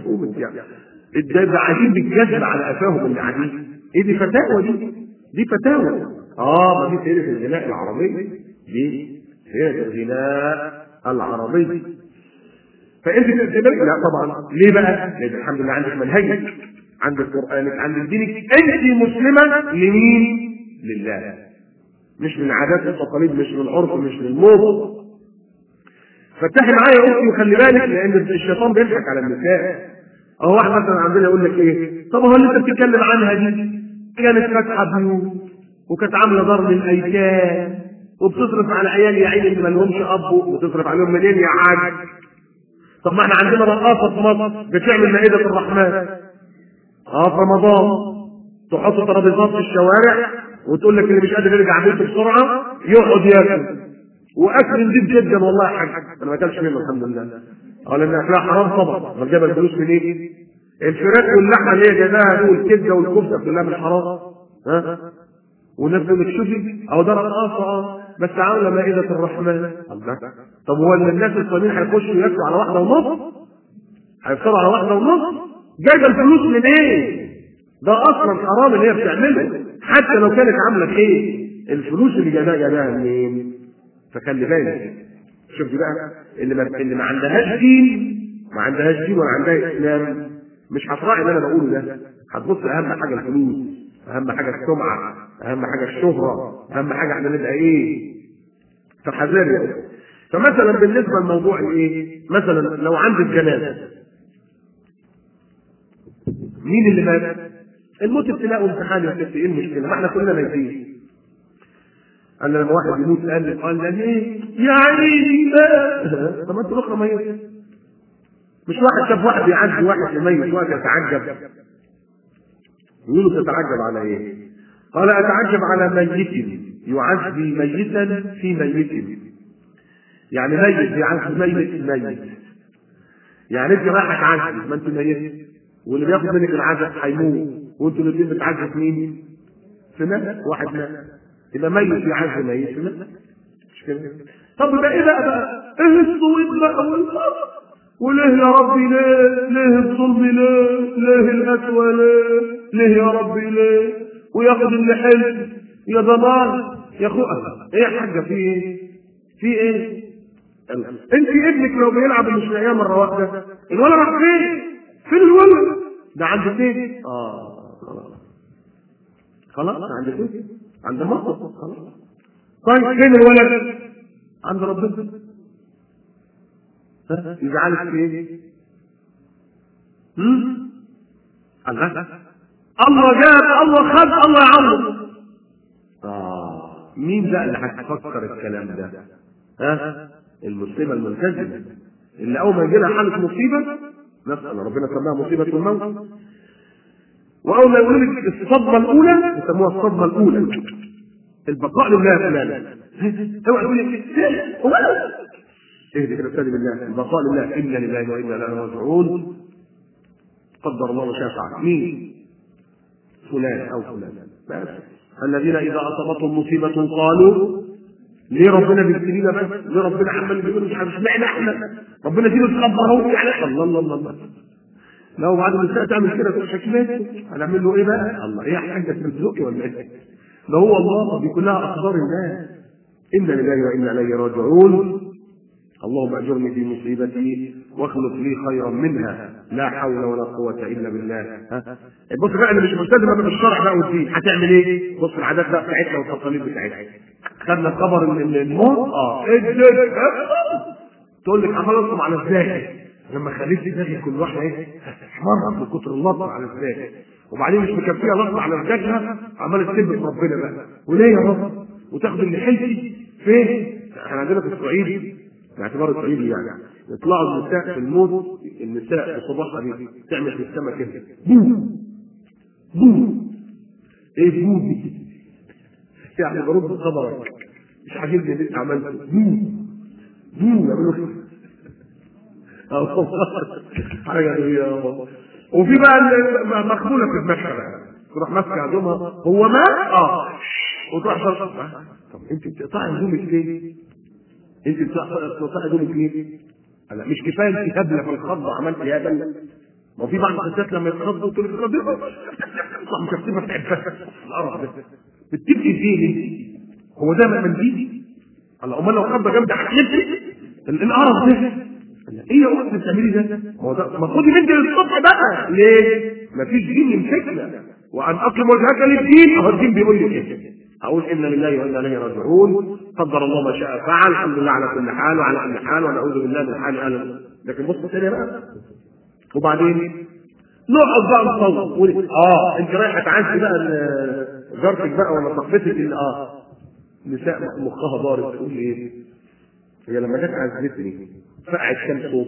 يعني ده قاعدين بالجزم على قفاهم اللي قاعدين. ايه دي فتاوى دي؟ دي فتاوى. اه ما دي سيره الغناء العربي، دي سيره الغناء العربي. فانت تقدر لا طبعا. ليه بقى؟ لان الحمد لله عندك منهجك، عندك قرانك، عندك دينك، انت مسلمه لمين؟ لله، مش من عادات التقاليد، مش من العرف، مش من الموضه. فتحي معايا يا اختي وخلي بالك، لان الشيطان بيضحك على النساء. اهو واحد مثلا عندنا يقول لك ايه، طب هو اللي انت بتتكلم عنها دي كانت فاتحه بيوت وكانت عامله دار للايتام وبتصرف على عيال يا عيني اللي ما لهمش اب، وبتصرف عليهم منين يا عاج؟ طب ما احنا عندنا رقاصه في مصر بتعمل مائده الرحمن اه في رمضان، تحط ترابيزات في الشوارع وتقول لك اللي مش قادر يرجع بيته بسرعه يقعد ياكل، واكل نضيف جدا والله يا حاج، انا ما اكلش منه الحمد لله. اه لان اكلها حرام طبعا، امال جاب الفلوس منين؟ إيه؟ الفراخ واللحمه اللي هي جايباها دي والكبده والكفته كلها من حرام. ها والناس تقول لك شوفي اهو ده رقاصه اه بس عامله مائده الرحمن. طب هو الناس الصالحين هيخشوا ياكلوا على واحده ونص؟ هيفطروا على واحده ونص؟ جايبه الفلوس من ايه؟ ده اصلا حرام اللي هي بتعمله، حتى لو كانت عامله ايه؟ الفلوس اللي جايباها جايباها منين؟ فخلي بالك. شوف بقى اللي ما اللي ما عندهاش دين، ما عندهاش دين ولا عندها اسلام، مش هتراعي اللي انا بقوله ده، هتبص اهم حاجه الفلوس، اهم حاجه السمعه، اهم حاجه الشهره، اهم حاجه احنا نبقى ايه؟ فحذاري. فمثلا بالنسبه لموضوع الايه؟ مثلا لو عندك جنازه، مين اللي مات؟ الموت ابتلاء وامتحان يا ستي، ايه المشكله؟ ما احنا كلنا ميتين. قال لما واحد يموت قال لي قال لي ليه؟ يا عيني بقى. طب ما انت الاخرى ميت. مش واحد شاف واحد بيعدي واحد ميت واحد يتعجب. يقولوا تتعجب على ايه؟ قال اتعجب على ميت يعزي ميتا في ميت. يعني ميت بيعزي ميت ميت. يعني انت رايحه تعزي ما انت ميت، واللي بياخد منك العزاء هيموت، وانتوا الاثنين بتعزوا مين؟ في مات واحد مات، يبقى ميت يعزي ميت في مات. مش كده؟ طب يبقى ايه بقى بقى؟ ايه الصويت بقى والفرق؟ وليه يا ربي ليه؟ ليه الظلم ليه؟ ليه القسوة ليه؟ ليه يا ربي ليه؟ وياخد اللي حلو يا ضمان يا اخويا. ايه يا حاجة في ايه؟ في ايه؟ انت ابنك لو بيلعب مش لاقيه مرة واحدة، الولد راح فين؟ فين الولد؟ ده عند فين؟ اه خلاص خلاص عند فين؟ عند مصر خلاص. طيب فين الولد؟ عند ربنا. يزعلك في ايه؟ امم الله الله جاب الله خد الله يعوض. اه مين بقى اللي هتفكر الكلام ده؟ ها؟ المسلمه الملتزمه اللي اول ما يجي لها حاله مصيبه، نسال ربنا سماها مصيبه الموت، واول ما يقولوا لك الصدمه الاولى يسموها الصدمه الاولى، البقاء لله يا فلان. اوعى تقول لي هو اهدي كده استاذ بالله، البقاء لله، انا لله وانا اليه راجعون، قدر الله وشاء فعل. مين؟ فلان او فلان. بس الذين اذا اصابتهم مصيبه قالوا ليه ربنا بيبتلينا بس؟ ليه ربنا عمال بيقول مش عارف اشمعنى احنا؟ ربنا دي بتخبر اهو يعني الله الله الله الله. لو بعد النساء تعمل كده تقول شكلات هنعمل له ايه بقى؟ الله ايه يا حاجه بتزقي ولا ايه؟ ده هو الله دي كلها اقدار الله. انا لله وانا اليه راجعون. اللهم اجرني في مصيبتي واخلف لي خيرا منها، لا حول ولا قوه الا بالله. ها بص بقى اللي مش ملتزمه بالشرع بقى والدين هتعمل ايه؟ بص العادات بقى بتاعتنا والتقاليد بتاعتنا. خدنا الخبر ان الموت اه تقول لك عمال اطلب على الزاهد، لما خليت دماغي كل واحده ايه؟ تتمرن من كتر اللطم على الزاهد، وبعدين مش مكفيه لطم على الزاهد عمال تسب في ربنا بقى، وليه يا رب؟ وتاخد اللي حلتي فين؟ احنا عندنا في الصعيد باعتبار الصعيدي يعني يطلعوا النساء في الموت، النساء في صباحها دي تعمل في السماء كده بو بو. ايه بو دي؟ يعني برد خبرك مش عاجبني اللي انت عملته بو بو يعملوا كده. اه حاجه غريبه. وفي بقى مخبوله في دماغها بقى تروح ماسكه هدومها هو مات اه وتروح صرف. طب انت بتقطعي هدومك ليه؟ انت بتقطعي هدومك ليه؟ لا مش كفايه انت هبله في الخض عملت يا بل. ما في بعض الستات لما يتخضوا تقول لك ربنا طب مش هتسيبها تحبها القرف ده بتبكي فين انت؟ هو ده منديل؟ الله امال لو خضه جامده هتحبي القرف ده؟ ايه يا اختي بتعملي ده؟ هو ده المفروض منديل الصبح بقى ليه؟ مفيش دين يمسكنا وان اقم وجهك للدين. هو الدين بيقول لي كده اقول ان لله وانا اليه راجعون، قدر الله ما شاء فعل، الحمد لله على كل حال وعلى كل حال، ونعوذ بالله من حال اهل. لكن بص تاني بقى، وبعدين نقعد بقى نصور، اه انت رايحه تعزي بقى جارتك بقى ولا صاحبتك اللي اه نساء مخها ضارب، تقول لي ايه؟ هي لما جت عزتني فقعت كام صوت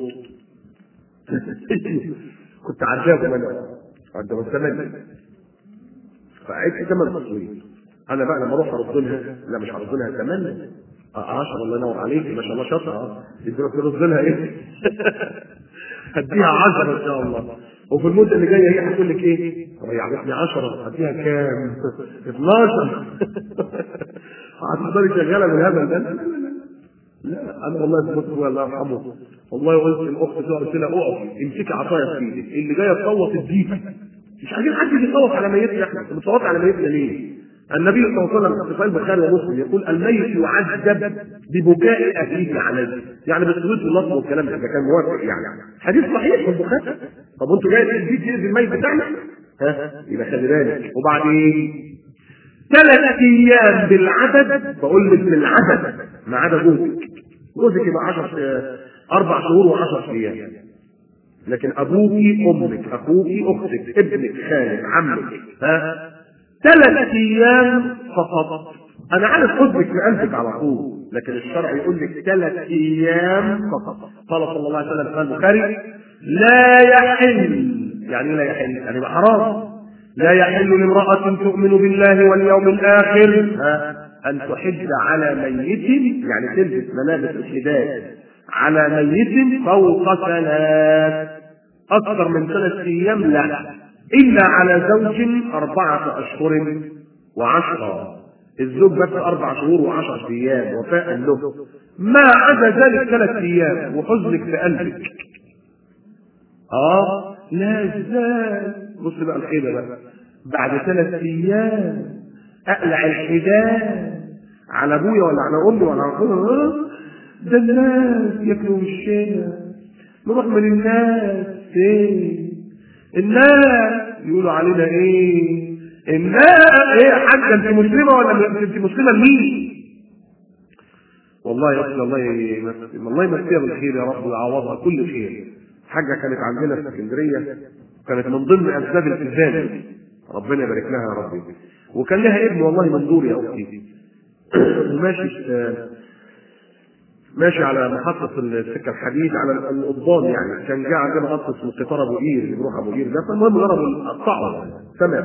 كنت عزاكم انا عند الثمن، فقعت ثمان تصوير. انا بقى لما اروح ارد لها، لا مش هرد لها ثمانية عشرة، الله ينور عليك ما شاء الله شاطره، اه انت ترد لها ايه؟ هديها عشرة ان شاء الله. وفي المده اللي جايه هي هتقول لك ايه؟ طب هي عرفتني عشرة هديها كام؟ اتناشر. هتفضلي شغاله بالهبل ده؟ لا انا والله ابوك الله يرحمه والله قلت الاخت دي قلت لها اقفي امسكي عصايه في ايدك، اللي جايه تصوت اديها. مش عايزين حد يصوت على ميتنا، احنا بنصوت على ميتنا ليه؟ النبي صلى الله عليه وسلم في صحيح البخاري ومسلم يقول الميت يعذب ببكاء اهله عليه، يعني بالسجود والنصب والكلام ده كان موافق يعني، حديث صحيح في البخاري. طب وانتوا جايين تدي تاذي الميت بتاعنا؟ ها يبقى خلي بالك. وبعدين ثلاث ايام بالعدد، بقول لك بالعدد ما عدا جوزك، جوزك يبقى عشر اربع شهور وعشر ايام، لكن ابوكي امك اخوكي اختك ابنك خالك عمك ها ثلاث ايام فقط. انا عارف حبك في قلبك على طول، لكن الشرع يقول لك ثلاث ايام فقط. قال صلى الله عليه وسلم في البخاري لا يحل، يعني لا يحل يعني يبقى حرام، لا يحل لامرأة تؤمن بالله واليوم الآخر ها أن تحد على ميت، يعني تلبس ملابس الحداد على ميت فوق ثلاث، أكثر من ثلاث أيام لا، إلا على زوج أربعة أشهر وعشرة، الزوج بس أربع شهور وعشرة أيام وفاء له، ما عدا ذلك ثلاث أيام وحزنك في قلبك اه لا ازاي. بص بقى الخيبه بقى، بعد ثلاث ايام اقلع الحداد على ابويا ولا على امي ولا على اخويا، ده الناس ياكلوا وشنا، نروح من الناس فين؟ الناس يقولوا علينا ايه؟ الناس ايه يا حاجه انت مسلمه ولا انت مسلمه لمين؟ والله يا اخي الله الله يمسيها بالخير يا رب ويعوضها كل خير. حاجه كانت عندنا في اسكندريه كانت من ضمن اسباب الالتزام، ربنا يبارك لها يا رب، وكان لها ابن والله من دور يا اختي ماشي ماشي على محطه السكه الحديد على القضبان، يعني كان جه عندنا قطر اسمه قطار ابو قير اللي بيروح ابو قير ده، فالمهم ضربوا قطعوا تمام.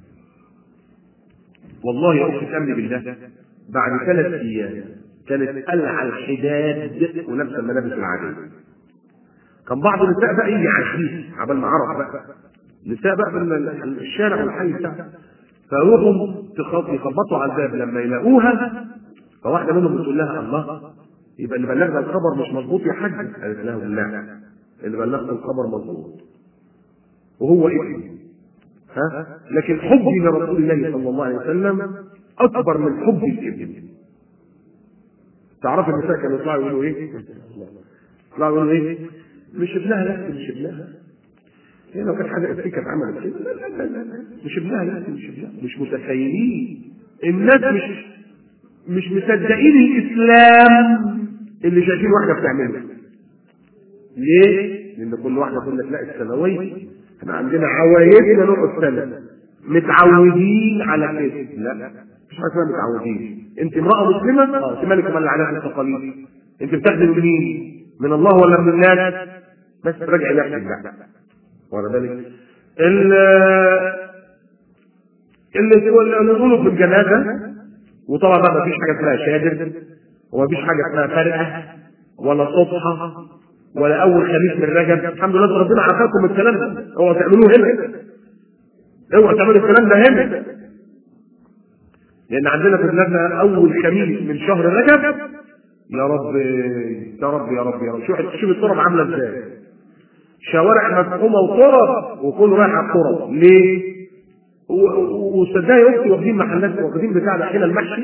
والله يا اختي تامني بالله بعد ثلاث ايام كانت قلع الحداد ولابسه الملابس العاديه. كان بعض النساء بقى يجي عشرين عبال ما عرف بقى نساء بقى في الشارع والحي بتاعها، فيروحوا يخبطوا على الباب، لما يلاقوها فواحده منهم بتقول لها الله يبقى اللي بلغنا الخبر مش مظبوط يا حاج، قالت لها لا اللي بلغنا الخبر مظبوط وهو ابني ها، لكن حبي لرسول الله صلى الله عليه وسلم اكبر من حبي لابني. تعرف النساء كانوا يطلعوا يقولوا ايه؟ يطلعوا يقولوا ايه؟ مش ابنها لا مش ابنها، هي لو كانت حاجه فيك كانت عملت كده، لا لا لا لا مش ابنها لا مش ابنها، مش متخيلين الناس مش مش مصدقين الاسلام اللي شايفين واحده بتعمله. ليه؟ لان كل واحده تقول لك لا السنويه احنا عندنا عوايدنا نوع السنه متعودين على كده، لا مش حاجه اسمها متعودين. انت امراه مسلمه اه انت مالك ومال العادات والتقاليد، انت بتخدم مين؟ من الله ولا من الناس؟ بس راجع نفسك بقى واخد بالك. اللي اللي نقوله في الجنازه، وطبعا بقى مفيش حاجه اسمها شادر ومفيش حاجه اسمها فرقه ولا صبحه ولا اول خميس من رجب، الحمد لله ربنا عافاكم الكلام ده، اوعوا تعملوه هنا، اوعوا تعملوا الكلام ده هنا، لان عندنا في بلادنا اول خميس من شهر رجب يا رب يا رب يا رب يا رب. شوف شوف التراب عامله ازاي، شوارع مزحومه وتراب وكل رايح على التراب. ليه؟ وصدقني يا اختي واخدين محلات واخدين بتاع الحين المحشي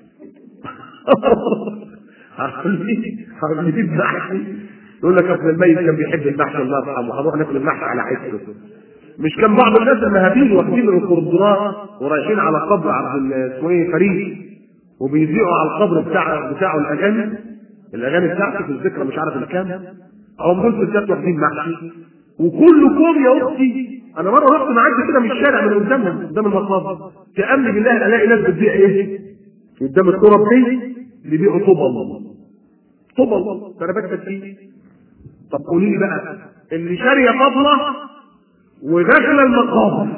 عارفين المحشي يقول لك اصل الميت كان بيحب المحشي الله يرحمه، هنروح ناكل المحشي على حسه مش كان بعض الناس المهابيل واخدين الكوردونات ورايحين على قبر عبد اسمه ايه فريد وبيذيعوا على القبر بتاع بتاعه الاغاني الاغاني بتاعته في الذكرى مش عارف الكام، او دول ستات واخدين محشي وكلكم يا اختي. انا مره رحت معدي كده من الشارع من قدامهم قدام المصاب تامن بالله الاقي ناس بتبيع ايه قدام التراب دي بيبيعوا طبل طبل تربات تكفيه. طب قولي لي بقى اللي شاريه طبله وداخله المقابر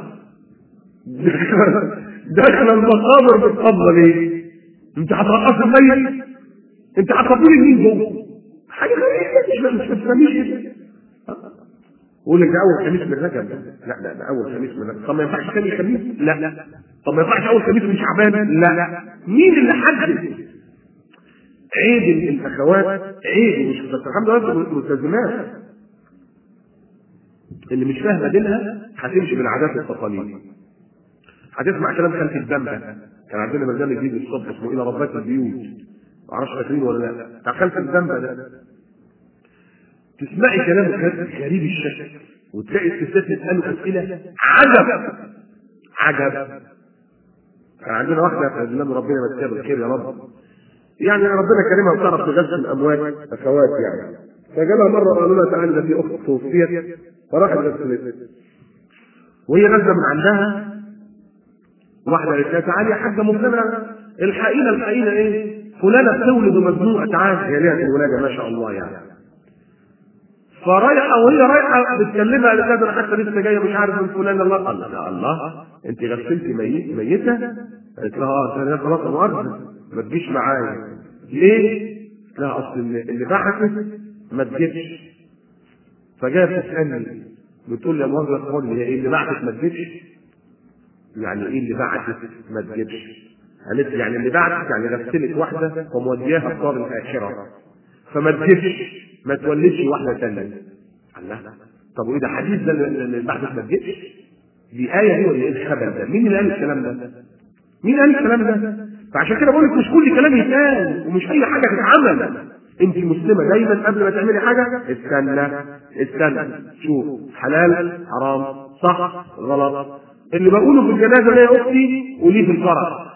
داخله المقابر بالطبله ليه؟ انت هترقص الميت؟ انت هتقبلي مين جوه؟ حاجه غريبه مش ما تفهميش. يقول لك ده اول خميس من رجب، لا لا ده اول خميس من رجب. طب ما ينفعش ثاني خميس؟ لا. طب ما ينفعش اول خميس من شعبان؟ لا. مين اللي حدد؟ عيب الاخوات عيب، مش بس الحمد لله الملتزمات اللي مش فاهمه دينها هتمشي بالعادات والتقاليد. هتسمع كلام خالتي الدمبه، كان عندنا برنامج جديد الصبح اسمه الى ربات البيوت، ما اعرفش فاكرين ولا لا، بتاع خالتي الدمبه ده. تسمعي كلام غريب الشكل وتلاقي الستات يسالوا اسئله عجب عجب. كان عندنا واحده بالله ربنا يمسيها بالخير يا رب، يعني ربنا كريمها وتعرف تغسل الاموات اخوات يعني، فجالها مره قالوا لها تعالى ده في اخت توفيت فراحت غسلت، وهي نازله من عندها واحده قالت لها تعالي يا حاجه مفلانه الحقيقه الحقيقه ايه فلانه بتولد ومزنوقه تعالى، هي ليها الولاده ما شاء الله يعني. فرايحه وهي رايحه بتكلمها قالت لها ده انا حتى لسه جايه مش عارف من فلان. الله قال لها الله انت غسلتي ميت ميته؟ قالت لها اه. قالت لها خلاص مؤاخذه ما تجيش معايا. ليه؟ قالت لها اصل اللي بعثت ما تجيبش. فجايه تسالني بتقول لي يا مؤاخذه يا اخوان هي ايه اللي بعثت ما تجيبش؟ يعني ايه اللي بعثت ما تجيبش؟ قالت لي يعني اللي بعثت يعني غسلت واحده ومودياها الدار الاخره فما تجيبش ما تولدش واحده ثانيه. الله طب وايه ده حديث ده اللي بعد ما تجيبش؟ دي ايه دي ولا ايه الخبر ده؟ مين اللي قال الكلام ده؟ مين قال الكلام ده؟ فعشان كده بقول لك مش كل كلام يتقال ومش اي حاجه تتعمل. انت مسلمه دايما قبل ما تعملي حاجه استنى استنى شوف حلال حرام صح غلط. اللي بقوله في الجنازه ده يا اختي قوليه في الفرح.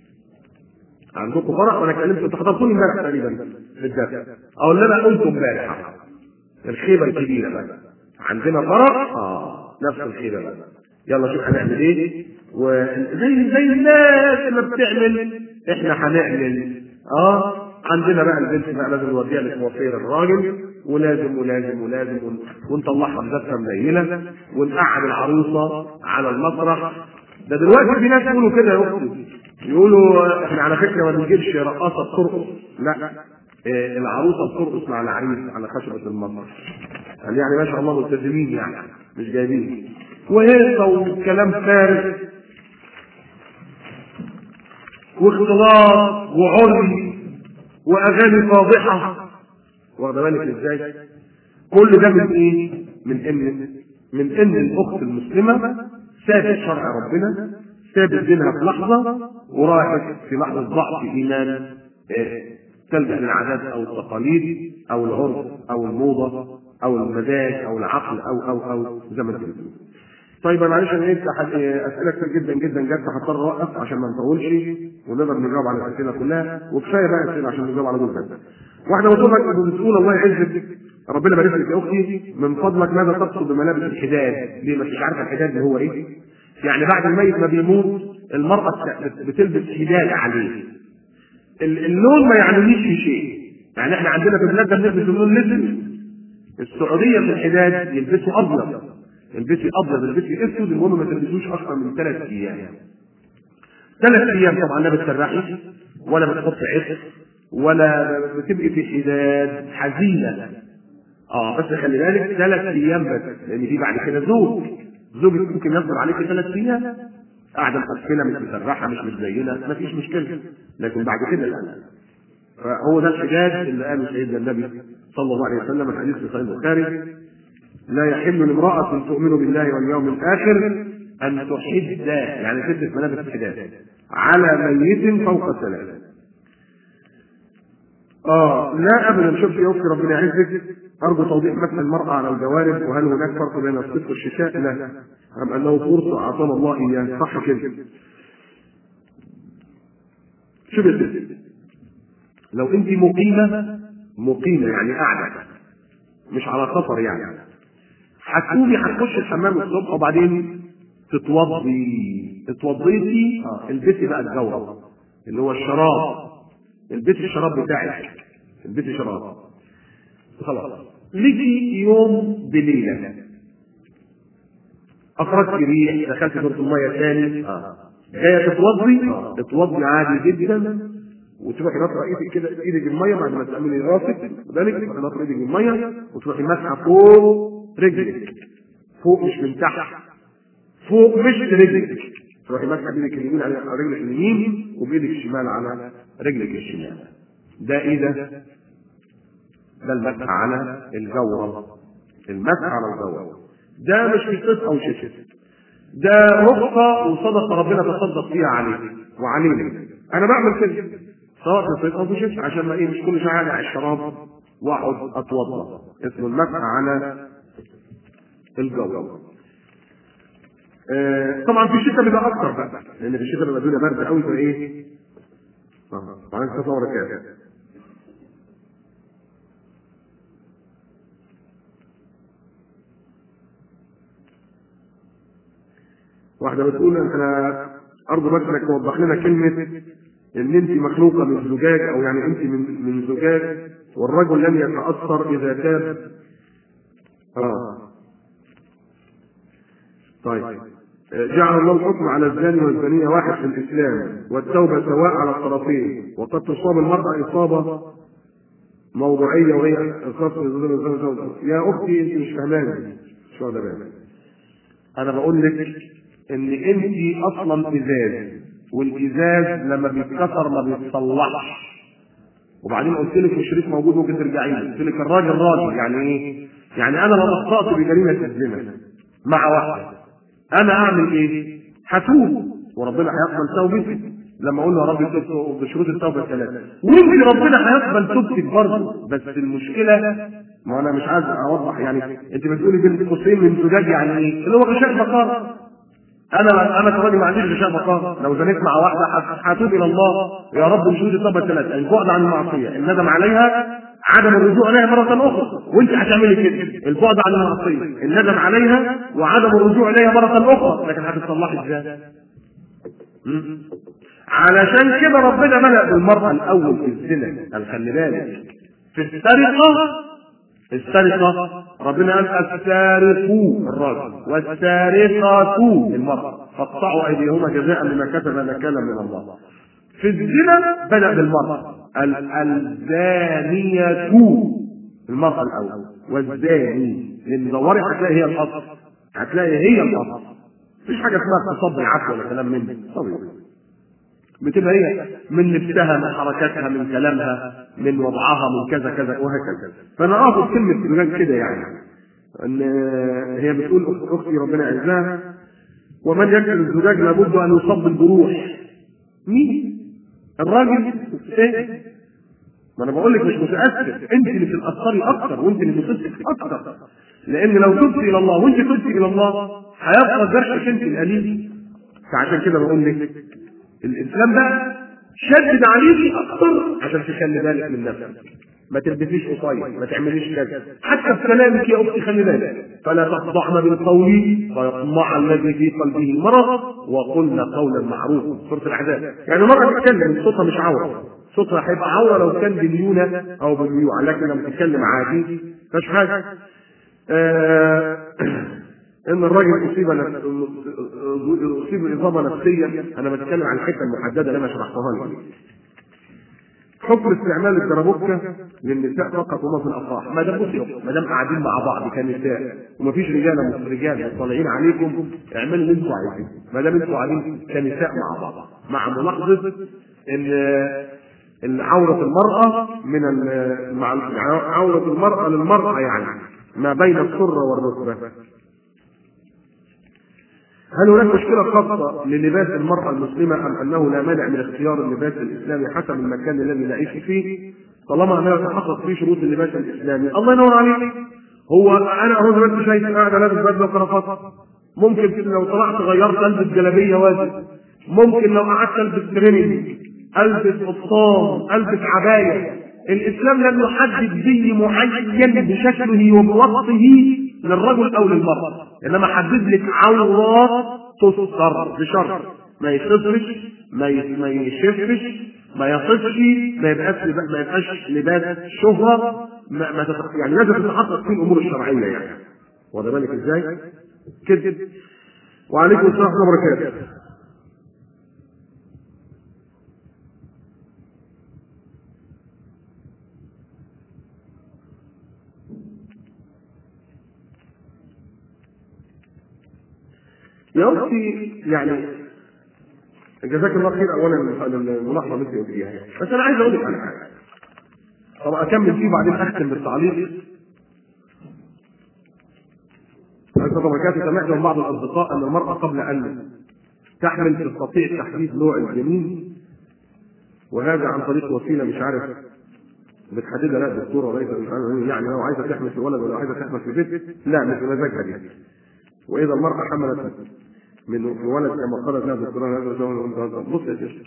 عندكم فرح وانا كلمت انتوا حضرتوني امبارح تقريبا في الدرس او اللي انا قلته امبارح الخيبه الكبيره بقى عندنا فرح اه نفس الخيبه بقى. يلا شوف هنعمل ايه وزي زي الناس اللي بتعمل احنا هنعمل اه عندنا بقى البنت بقى لازم نوديها للكوافير الراجل ولازم ولازم ولازم ونطلعها بذاتها منيله ونقعد العروسه على المسرح. ده دلوقتي في ناس يقولوا كده يا اختي يقولوا احنا على فكره ما بنجيبش رقاصه بترقص، لا إيه العروسه بترقص مع العريس على خشبه المسرح. يعني يعني ما شاء الله ملتزمين يعني مش جايبين وهيصه وكلام فارغ واختلاط وعري واغاني فاضحه. واخد بالك ازاي؟ كل ده من ايه؟ من ان من ان الاخت المسلمه سابت شرع ربنا سابت دينها في لحظه وراحت في لحظه ضعف ايمان تلجا للعادات او التقاليد او العرف او الموضه او المزاج او العقل او او او زي ما تقول. طيب انا معلش انا لسه اسئله كتير جدا جدا جت هضطر اوقف عشان ما نطولش ونقدر نجاوب على الاسئله كلها وكفايه بقى اسئله عشان نجاوب على دول بس. واحده بتقول لك بتقول الله يعزك ربنا يبارك لك يا اختي من فضلك ماذا تقصد بملابس الحداد؟ ليه مش عارفه الحداد اللي هو ايه؟ يعني بعد الميت ما بيموت المراه بتلبس حداد عليه. اللون ما يعنيش في شيء، يعني احنا عندنا في بلادنا بنلبس اللون الاسود. السعوديه في الحداد يلبسوا ابيض، البسي ابيض البسي اسود، المهم ما تلبسوش اكثر من ثلاث ايام. ثلاث ايام طبعا لا بتسرحي ولا بتحط عطر ولا بتبقي في حداد حزينه. اه بس خلي بالك ثلاث ايام بس، لان في بعد كده زوج زوجك ممكن يصبر عليك ثلاث ايام قاعده مقفله مش مسرحه مش متزينه ما فيش مشكله، لكن بعد كده لا. فهو ده الحجاج اللي قاله سيدنا النبي صلى الله عليه وسلم الحديث في صحيح البخاري لا يحل لامرأة تؤمن بالله واليوم الآخر أن تحد يعني تلبس ملابس الحداد على ميت فوق ثلاثة. اه لا ابدا. شوف يا اختي ربنا يعزك، ارجو توضيح مسح المرأة على الجوارب، وهل هناك فرق بين الصيف والشتاء؟ لا، ام انه فرصة اعطانا الله اياه، صح كده. شوف يا ستي، لو انت مقيمة مقيمة يعني قاعدة مش على سفر يعني، هتقومي هتخش الحمام الصبح وبعدين تتوضي، اتوضيتي البسي بقى الجورب اللي هو الشراب، البسي الشراب بتاعك، البسي شراب خلاص. ليكي يوم بليلة اخرجت ريح، دخلت دورة المية تاني، اه جاية تتوضي، اتوضي عادي جدا، وتروحي نطرة ايدك كده ايدك المية بعد ما تعملي راسك ذلك، نطرة ايدك المية وتروحي ماسحة فوق رجلك، فوق مش من تحت، فوق مش رجلك، تروحي ماسحة بايدك اليمين على رجلك اليمين وبايدك الشمال على رجلك الشمال. ده ايه ده؟ ده المسح على الجورب، المسح على الجورب ده مش في صيف او شتاء، ده رخصة وصدقة ربنا تصدق فيها عليك وعلينا. انا بعمل كده سواء في صيف او في شتاء عشان ما ايه مش كل شويه على الشراب واقعد اتوضا، اسمه المسح على الجورب. آه طبعا في الشتاء بيبقى اكتر بقى، لان في الشتاء بيبقى الدنيا برد قوي، فايه اه وعايز تصور كده. واحدة بتقول انا ارجو بس انك توضح لنا كلمة ان انت مخلوقة من زجاج، او يعني انت من من زجاج والرجل لم يتأثر اذا تاب. اه طيب، جعل الله الحكم على الزاني والزانية واحد في الاسلام، والتوبة سواء على الطرفين، وقد تصاب المرأة اصابة موضوعية وهي الخاصة يا اختي انت مش فاهماني، مش واخدة بالك. انا بقول لك ان انت اصلا ازاز، والازاز لما بيتكسر ما بيتصلحش. وبعدين قلت لك الشريك موجود ممكن ترجعي له، قلت لك الراجل راجل يعني ايه؟ يعني انا لو اخطات بجريمه الزنا مع واحده انا اعمل ايه؟ هتوب وربنا هيقبل توبتي لما اقول له يا رب تبت بشروط التوبه الثلاثه، وانت ربنا هيقبل توبتك برضه. بس المشكله ما انا مش عايز اوضح، يعني انت بتقولي بنت قوسين من زجاج يعني ايه؟ اللي هو غشاء بقار. انا انا كراجل ما عنديش غشاء بقار، لو زنيت مع واحده هتوب الى الله يا رب بشروط التوبه الثلاثه، البعد عن المعصيه، الندم عليها، عدم الرجوع اليها مره اخرى. وانت هتعملي كده، البعد عن المعصيه، الندم عليها، وعدم الرجوع اليها مره اخرى، لكن هتتصلحي ازاي؟ علشان كده ربنا بدأ بالمرأة الأول في الزنا، خلي بالك. في السرقة، السرقة ربنا قال السارقوا الراجل والسارقة المرأة فاقطعوا أيديهما جزاء لما كتب نكالا من الله. في الزنا بدأ بالمرأة الزانية المرأة الأول والزاني، لأن دوري هتلاقي هي الأصل، هتلاقي هي الأصل، مفيش حاجة اسمها تصب العفو ولا كلام من ده، بتبقى هي من لبسها من حركاتها من كلامها من وضعها من كذا كذا وهكذا. فانا اخذ كلمه زجاج كده يعني ان هي بتقول اختي ربنا يعزها ومن يكسر الزجاج لابد ان يصاب بالجروح. مين؟ الراجل ايه؟ ما انا بقول لك مش متاثر، انت اللي بتتاثري اكتر وانت اللي بتصدق اكتر، لان لو تبت الى الله وانت تبت الى الله هيبقى جرحك انت الاليم. فعشان كده بقول لك الاسلام ده شدد عليكي اكتر عشان تخلي بالك من نفسك، ما تلبسيش قصير، ما تعمليش كذا، حتى في كلامك يا اختي خلي بالك، فلا تخضعن بالقول فيطمع الذي في قلبه مرض وقلنا قولا معروفا. سوره الاحزاب. يعني المرأة تتكلم صوتها مش عوره، صوتها هيبقى عوره لو كان باليونه او باليوع، لكن لما تتكلم عادي مفيش حاجه. آه ان الراجل اصيب اصيب اصابه نفسيه، انا بتكلم عن الحته المحدده اللي انا شرحتها لك. حكم استعمال الدربوكه للنساء فقط وما في الافراح. ما دام ما دام قاعدين مع بعض كنساء ومفيش رجاله رجال مطلعين عليكم، اعملوا اللي انتوا عايزينه ما دام انتوا قاعدين كنساء مع بعض، مع ملاحظه ان عوره المراه من مع عوره المراه للمراه، يعني ما بين السره والركبه. هل هناك مشكلة خاصة للباس المرأة المسلمة أم أنه لا مانع من اختيار اللباس الإسلامي حسب المكان الذي نعيش فيه؟ طالما انا اتحقق فيه شروط اللباس الاسلامي. الله ينور عليك. هو انا اهو زي ما انت شايف قاعد لابس بدله وكرافات، ممكن لو طلعت غيرت البس جلابيه واجب، ممكن لو قعدت البس تريننج، البس قفطان، البس عبايه. الاسلام لم يحدد زي معين بشكله وبوصفه للرجل او للمراه، انما حدد لك عورات تستر بشرط ما يخفش، ما ما يشفش، ما يصفش، ما يبقاش ما يبقاش لباس شهره، ما, ما تتح... يعني لازم تتحقق فيه الامور الشرعيه يعني. واخد بالك ازاي؟ كده. وعليكم السلام ورحمه الله وبركاته. يا اختي يعني جزاك الله خير اولا الملاحظه اللي انت قلتيها، بس انا عايز اقول لك على حاجه. طب اكمل فيه بعدين اختم بالتعليق. طبعا كانت سمعت من بعض الاصدقاء ان المراه قبل ان تحمل تستطيع تحديد نوع الجنين، وهذا عن طريق وسيله مش عارف بتحددها لا الدكتوره وليس يعني لو عايزه تحمل في ولد ولا عايزه تحمل في بنت، لا مش بمزاجها دي. واذا المراه حملت من ولد كما قالت لها الدكتوره، بص يا شيخ،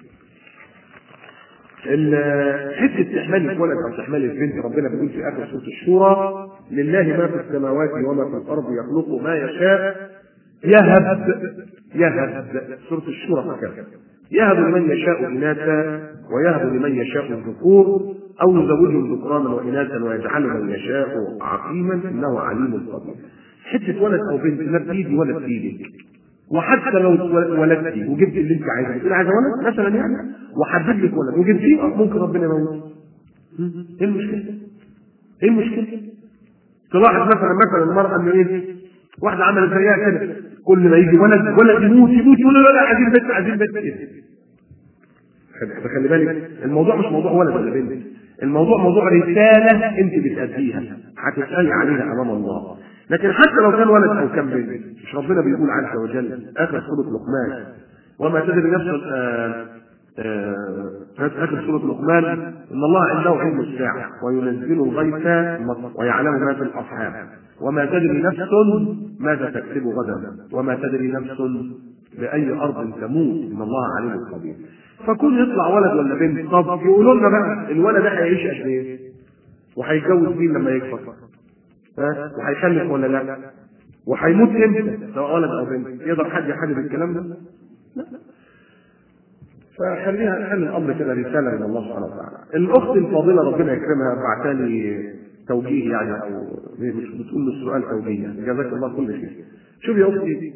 حته تحمل الولد او تحمل البنت ربنا بيقول في اخر سوره الشورى: لله ما في السماوات وما في الارض يخلق ما يشاء يهب يهب سوره الشورى فكذا يهب لمن يشاء اناثا ويهب لمن يشاء الذكور او يزوجهم ذكرانا واناثا ويجعل من يشاء عقيما انه عليم قدير. حته ولد او بنت لا بايدي ولا بايدك، وحتى لو ولدتي وجبت اللي انت عايزه، بتقول عايزه ولد مثلا يعني وحدد لك ولد وجبتيه، ممكن ربنا يموت. ايه المشكله؟ ايه المشكله؟ تلاحظ مثلا مثلا المراه ان ايه؟ واحده عملت زيها كده، كل ما يجي ولد ولد يموت يموت يقول لا لا عايزين بنت عايزين بنت كده. خلي بالك الموضوع مش موضوع ولد ولا بنت، الموضوع موضوع رساله انت بتأديها هتسألي عليها امام الله. لكن حتى لو كان ولد او كان بنت، مش ربنا بيقول عز وجل اخر سوره لقمان: وما تدري نفس اخر سوره لقمان ان الله عنده علم الساعه وينزل الغيث ويعلم ما في الارحام وما تدري نفس ماذا تكسب غدا وما تدري نفس باي ارض تموت ان الله عليم خبير. فكون يطلع ولد ولا بنت، طب يقولوا لنا بقى الولد ده هيعيش قد ايه؟ وهيتجوز مين لما يكبر؟ ها؟ وهيخلف ولا لا؟ وهيموت امتى؟ سواء ولد او بنت، يقدر حد يحدد الكلام ده؟ لا. فخليها خلي الامر كده رساله من الله سبحانه وتعالى. الاخت الفاضله ربنا يكرمها بعتالي توجيه يعني، او مش بتقول السؤال توجيه، جزاك الله كل خير. شوف يا اختي،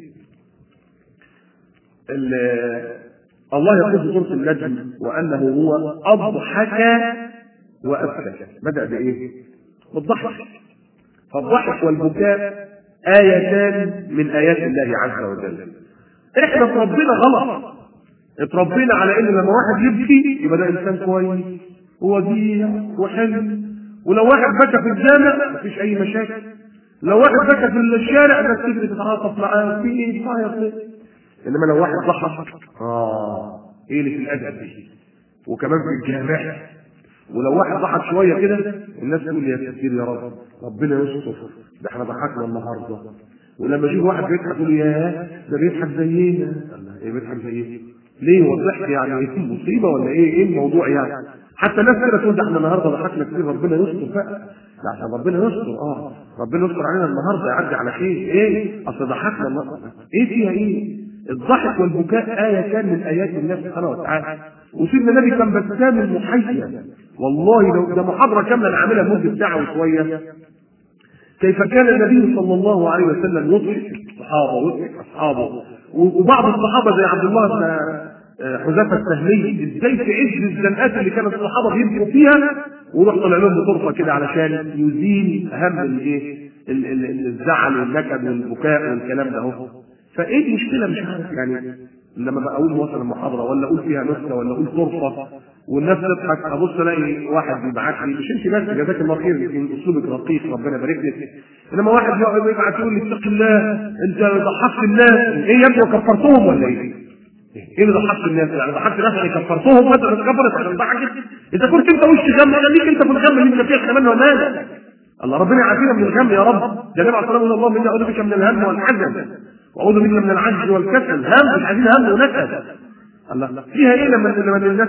الله يقول في سوره النجم: وانه هو اضحك وابكى. بدا بايه؟ بالضحك. فالضحك والبكاء آيتان من آيات الله عز وجل. احنا اتربينا غلط، اتربينا على ان لما واحد يبكي يبقى ده انسان كويس ووديع وحلو، ولو واحد بكى في الجامع مفيش اي مشاكل، لو واحد بكى في الشارع الناس تجري تتعاطف معاه في ايه تعيط. انما لو واحد ضحك اه ايه اللي في الادب دي؟ وكمان في الجامع. ولو واحد ضحك شويه كده الناس تقول يا كثير يا رب ربنا يستر، ده احنا ضحكنا النهارده. ولما يجي واحد بيضحك يقول ياه ده بيضحك زينا. ايه بيضحك زينا؟ ليه؟ هو الضحك يعني ايه؟ مصيبه ولا ايه؟ ايه الموضوع يعني؟ حتى الناس كده تقول ده احنا النهارده ضحكنا كتير ربنا يستر بقى. لا عشان ربنا يستر اه ربنا يستر علينا النهارده يعدي على خير. ايه؟ اصل ضحكنا النهارده. ايه فيها ايه؟ الضحك والبكاء آية كان من آيات الله سبحانه وتعالى. وسيدنا النبي كان بسام محيا، والله لو ده محاضرة كاملة نعملها مدة ساعة وشوية. كيف كان النبي صلى الله عليه وسلم يضحك الصحابة ويضحك أصحابه، وبعض الصحابة زي عبد الله بن حذيفة السهمي ازاي في عز الزنقات اللي كانت الصحابة بيبكوا فيها ويروح طلع لهم بطرفة كده علشان يزيل هم الايه الزعل والنكد والبكاء والكلام ده اهو. فايه المشكله؟ مش عارف يعني لما بقول مثلا محاضره ولا اقول فيها نكته ولا اقول طرفه والناس تضحك، ابص الاقي واحد بيبعت لي، مش انت بس جزاك الله خير يمكن اسلوبك رقيق ربنا يبارك لك، انما واحد يقعد يبعت يقول لي اتق الله انت ضحكت الناس، ايه يا ابني وكفرتهم ولا ايه؟ ايه اللي ضحكت الناس؟ يعني ضحكت الناس اللي كفرتهم مثلا كفرت عشان ضحكت؟ اذا كنت انت وش غم خليك انت في الغم اللي انت فيه كمان ومالك. الله ربنا يعافينا من الغم يا رب. ده النبي عليه الصلاه والسلام اللهم اني اعوذ بك من الهم والحزن واعوذ بك من العجز والكسل. هم مش عايزين هم ونكد. الله فيها ايه لما لما الناس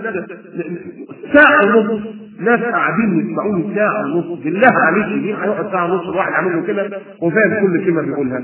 ساعه ونص ناس قاعدين يسمعوني ساعه ونص بالله عليك مين هيقعد ساعه ونص الواحد عامل له كده وفاهم كل كلمه بيقولها؟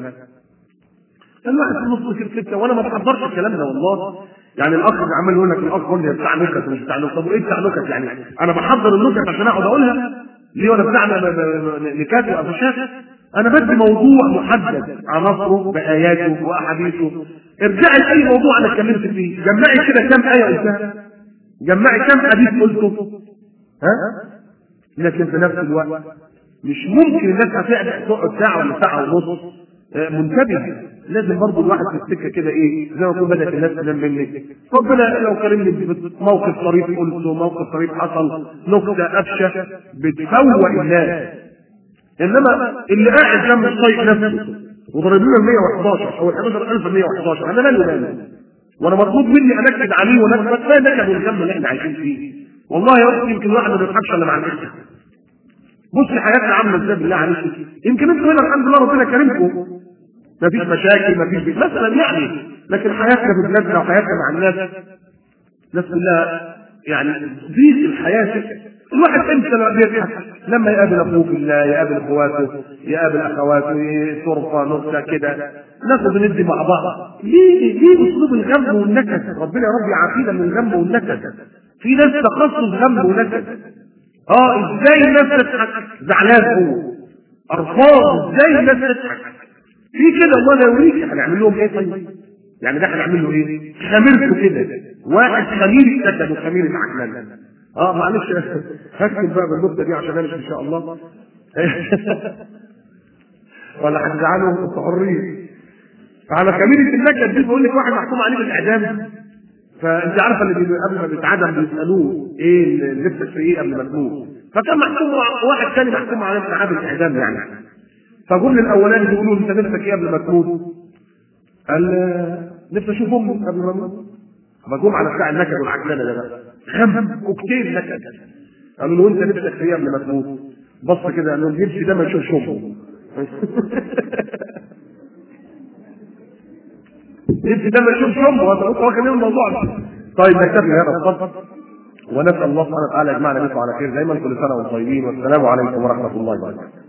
الواحد في النص كده سته وانا ما بحضرش الكلام ده والله. يعني الاخ اللي عمال يقول لك الاخ قول لي بتاع نكت مش بتاع نكت. طب ايه بتاع نكت يعني؟ انا بحضر النكت عشان اقعد اقولها ليه وانا بتاع نكات وقفشات؟ انا بدي موضوع محدد عناصره باياته واحاديثه. ارجعي لاي موضوع انا اتكلمت فيه جمعي كده كام ايه قلتها، جمعي كام حديث قلته، ها؟ لكن في نفس الوقت مش ممكن الناس هتقعد تقعد ساعه ولا ساعه ونص منتبه. لازم برضه الواحد في السكه كده ايه زي ما يكون بدات الناس تنام منك. ربنا لو كرمني بموقف طريف قلته، موقف طريف حصل، نكته افشه بتفوق الناس. انما اللي قاعد جنب الطيب نفسه وضرب لنا ال مية وحداشر او ال حداشر ألف ومية وحداشر انا مالي مالي؟ وانا مطلوب مني انكد عليه ونكبت ما نكد والجنب اللي احنا عايشين فيه. والله يا اختي يمكن الواحد ما بيضحكش الا مع النكد. بصي حياتنا عامله ازاي بالله عليك. يمكن انتوا هنا الحمد لله ربنا كرمكم مفيش مشاكل مفيش مثلا يعني، لكن حياتنا في بلادنا وحياتنا مع الناس الناس كلها يعني ضيق الحياه. الواحد امتى لما بيضحك؟ لما يقابل اخوه في الله، يقابل اخواته، يقابل اخواته، صرفه نكته كده ناخد ندي مع بعض. ليه ليه اسلوب الغم والنكد؟ ربنا يا رب يعافينا من الغم والنكد. في ناس تخصص غم ونكد. اه ازاي الناس تضحك؟ زعلان هو ارفاض ازاي الناس تضحك؟ في كده الله لا يوريك هنعمل لهم ايه طيب؟ يعني ده هنعمل له ايه؟ خميرته كده واحد خمير السكن وخمير العجلان. اه معلش هكتب بقى بالنقطه دي عشان امشي ان شاء الله. ولا هتزعلوا انتوا حرين. على خميره النكد دي بقول لك واحد محكوم عليه بالاعدام. فانت عارفه اللي قبل ما بيتعدم بيسالوه ايه اللي نفسك في ايه قبل ما تموت؟ فكان محكوم واحد ثاني محكوم عليه بالاعدام يعني. فجم الاولاني بيقولوا انت نفسك ايه قبل ما تموت؟ قال نفسي اشوف امي قبل ما اموت. فجم على بتاع النكد والعجلانه ده بقى غم كوكتيل نكد. قالوا له انت نفسك في ايه قبل ما تموت؟ بص كده قال لهم نفسي ده ما يشوفش امه. نفسي ده ما يشوفش امه. هو كان الموضوع ده. طيب نكتفي هذا الفضل ونسال الله سبحانه وتعالى يجمعنا بكم على خير دايما. كل سنه وانتم طيبين والسلام عليكم ورحمه الله وبركاته.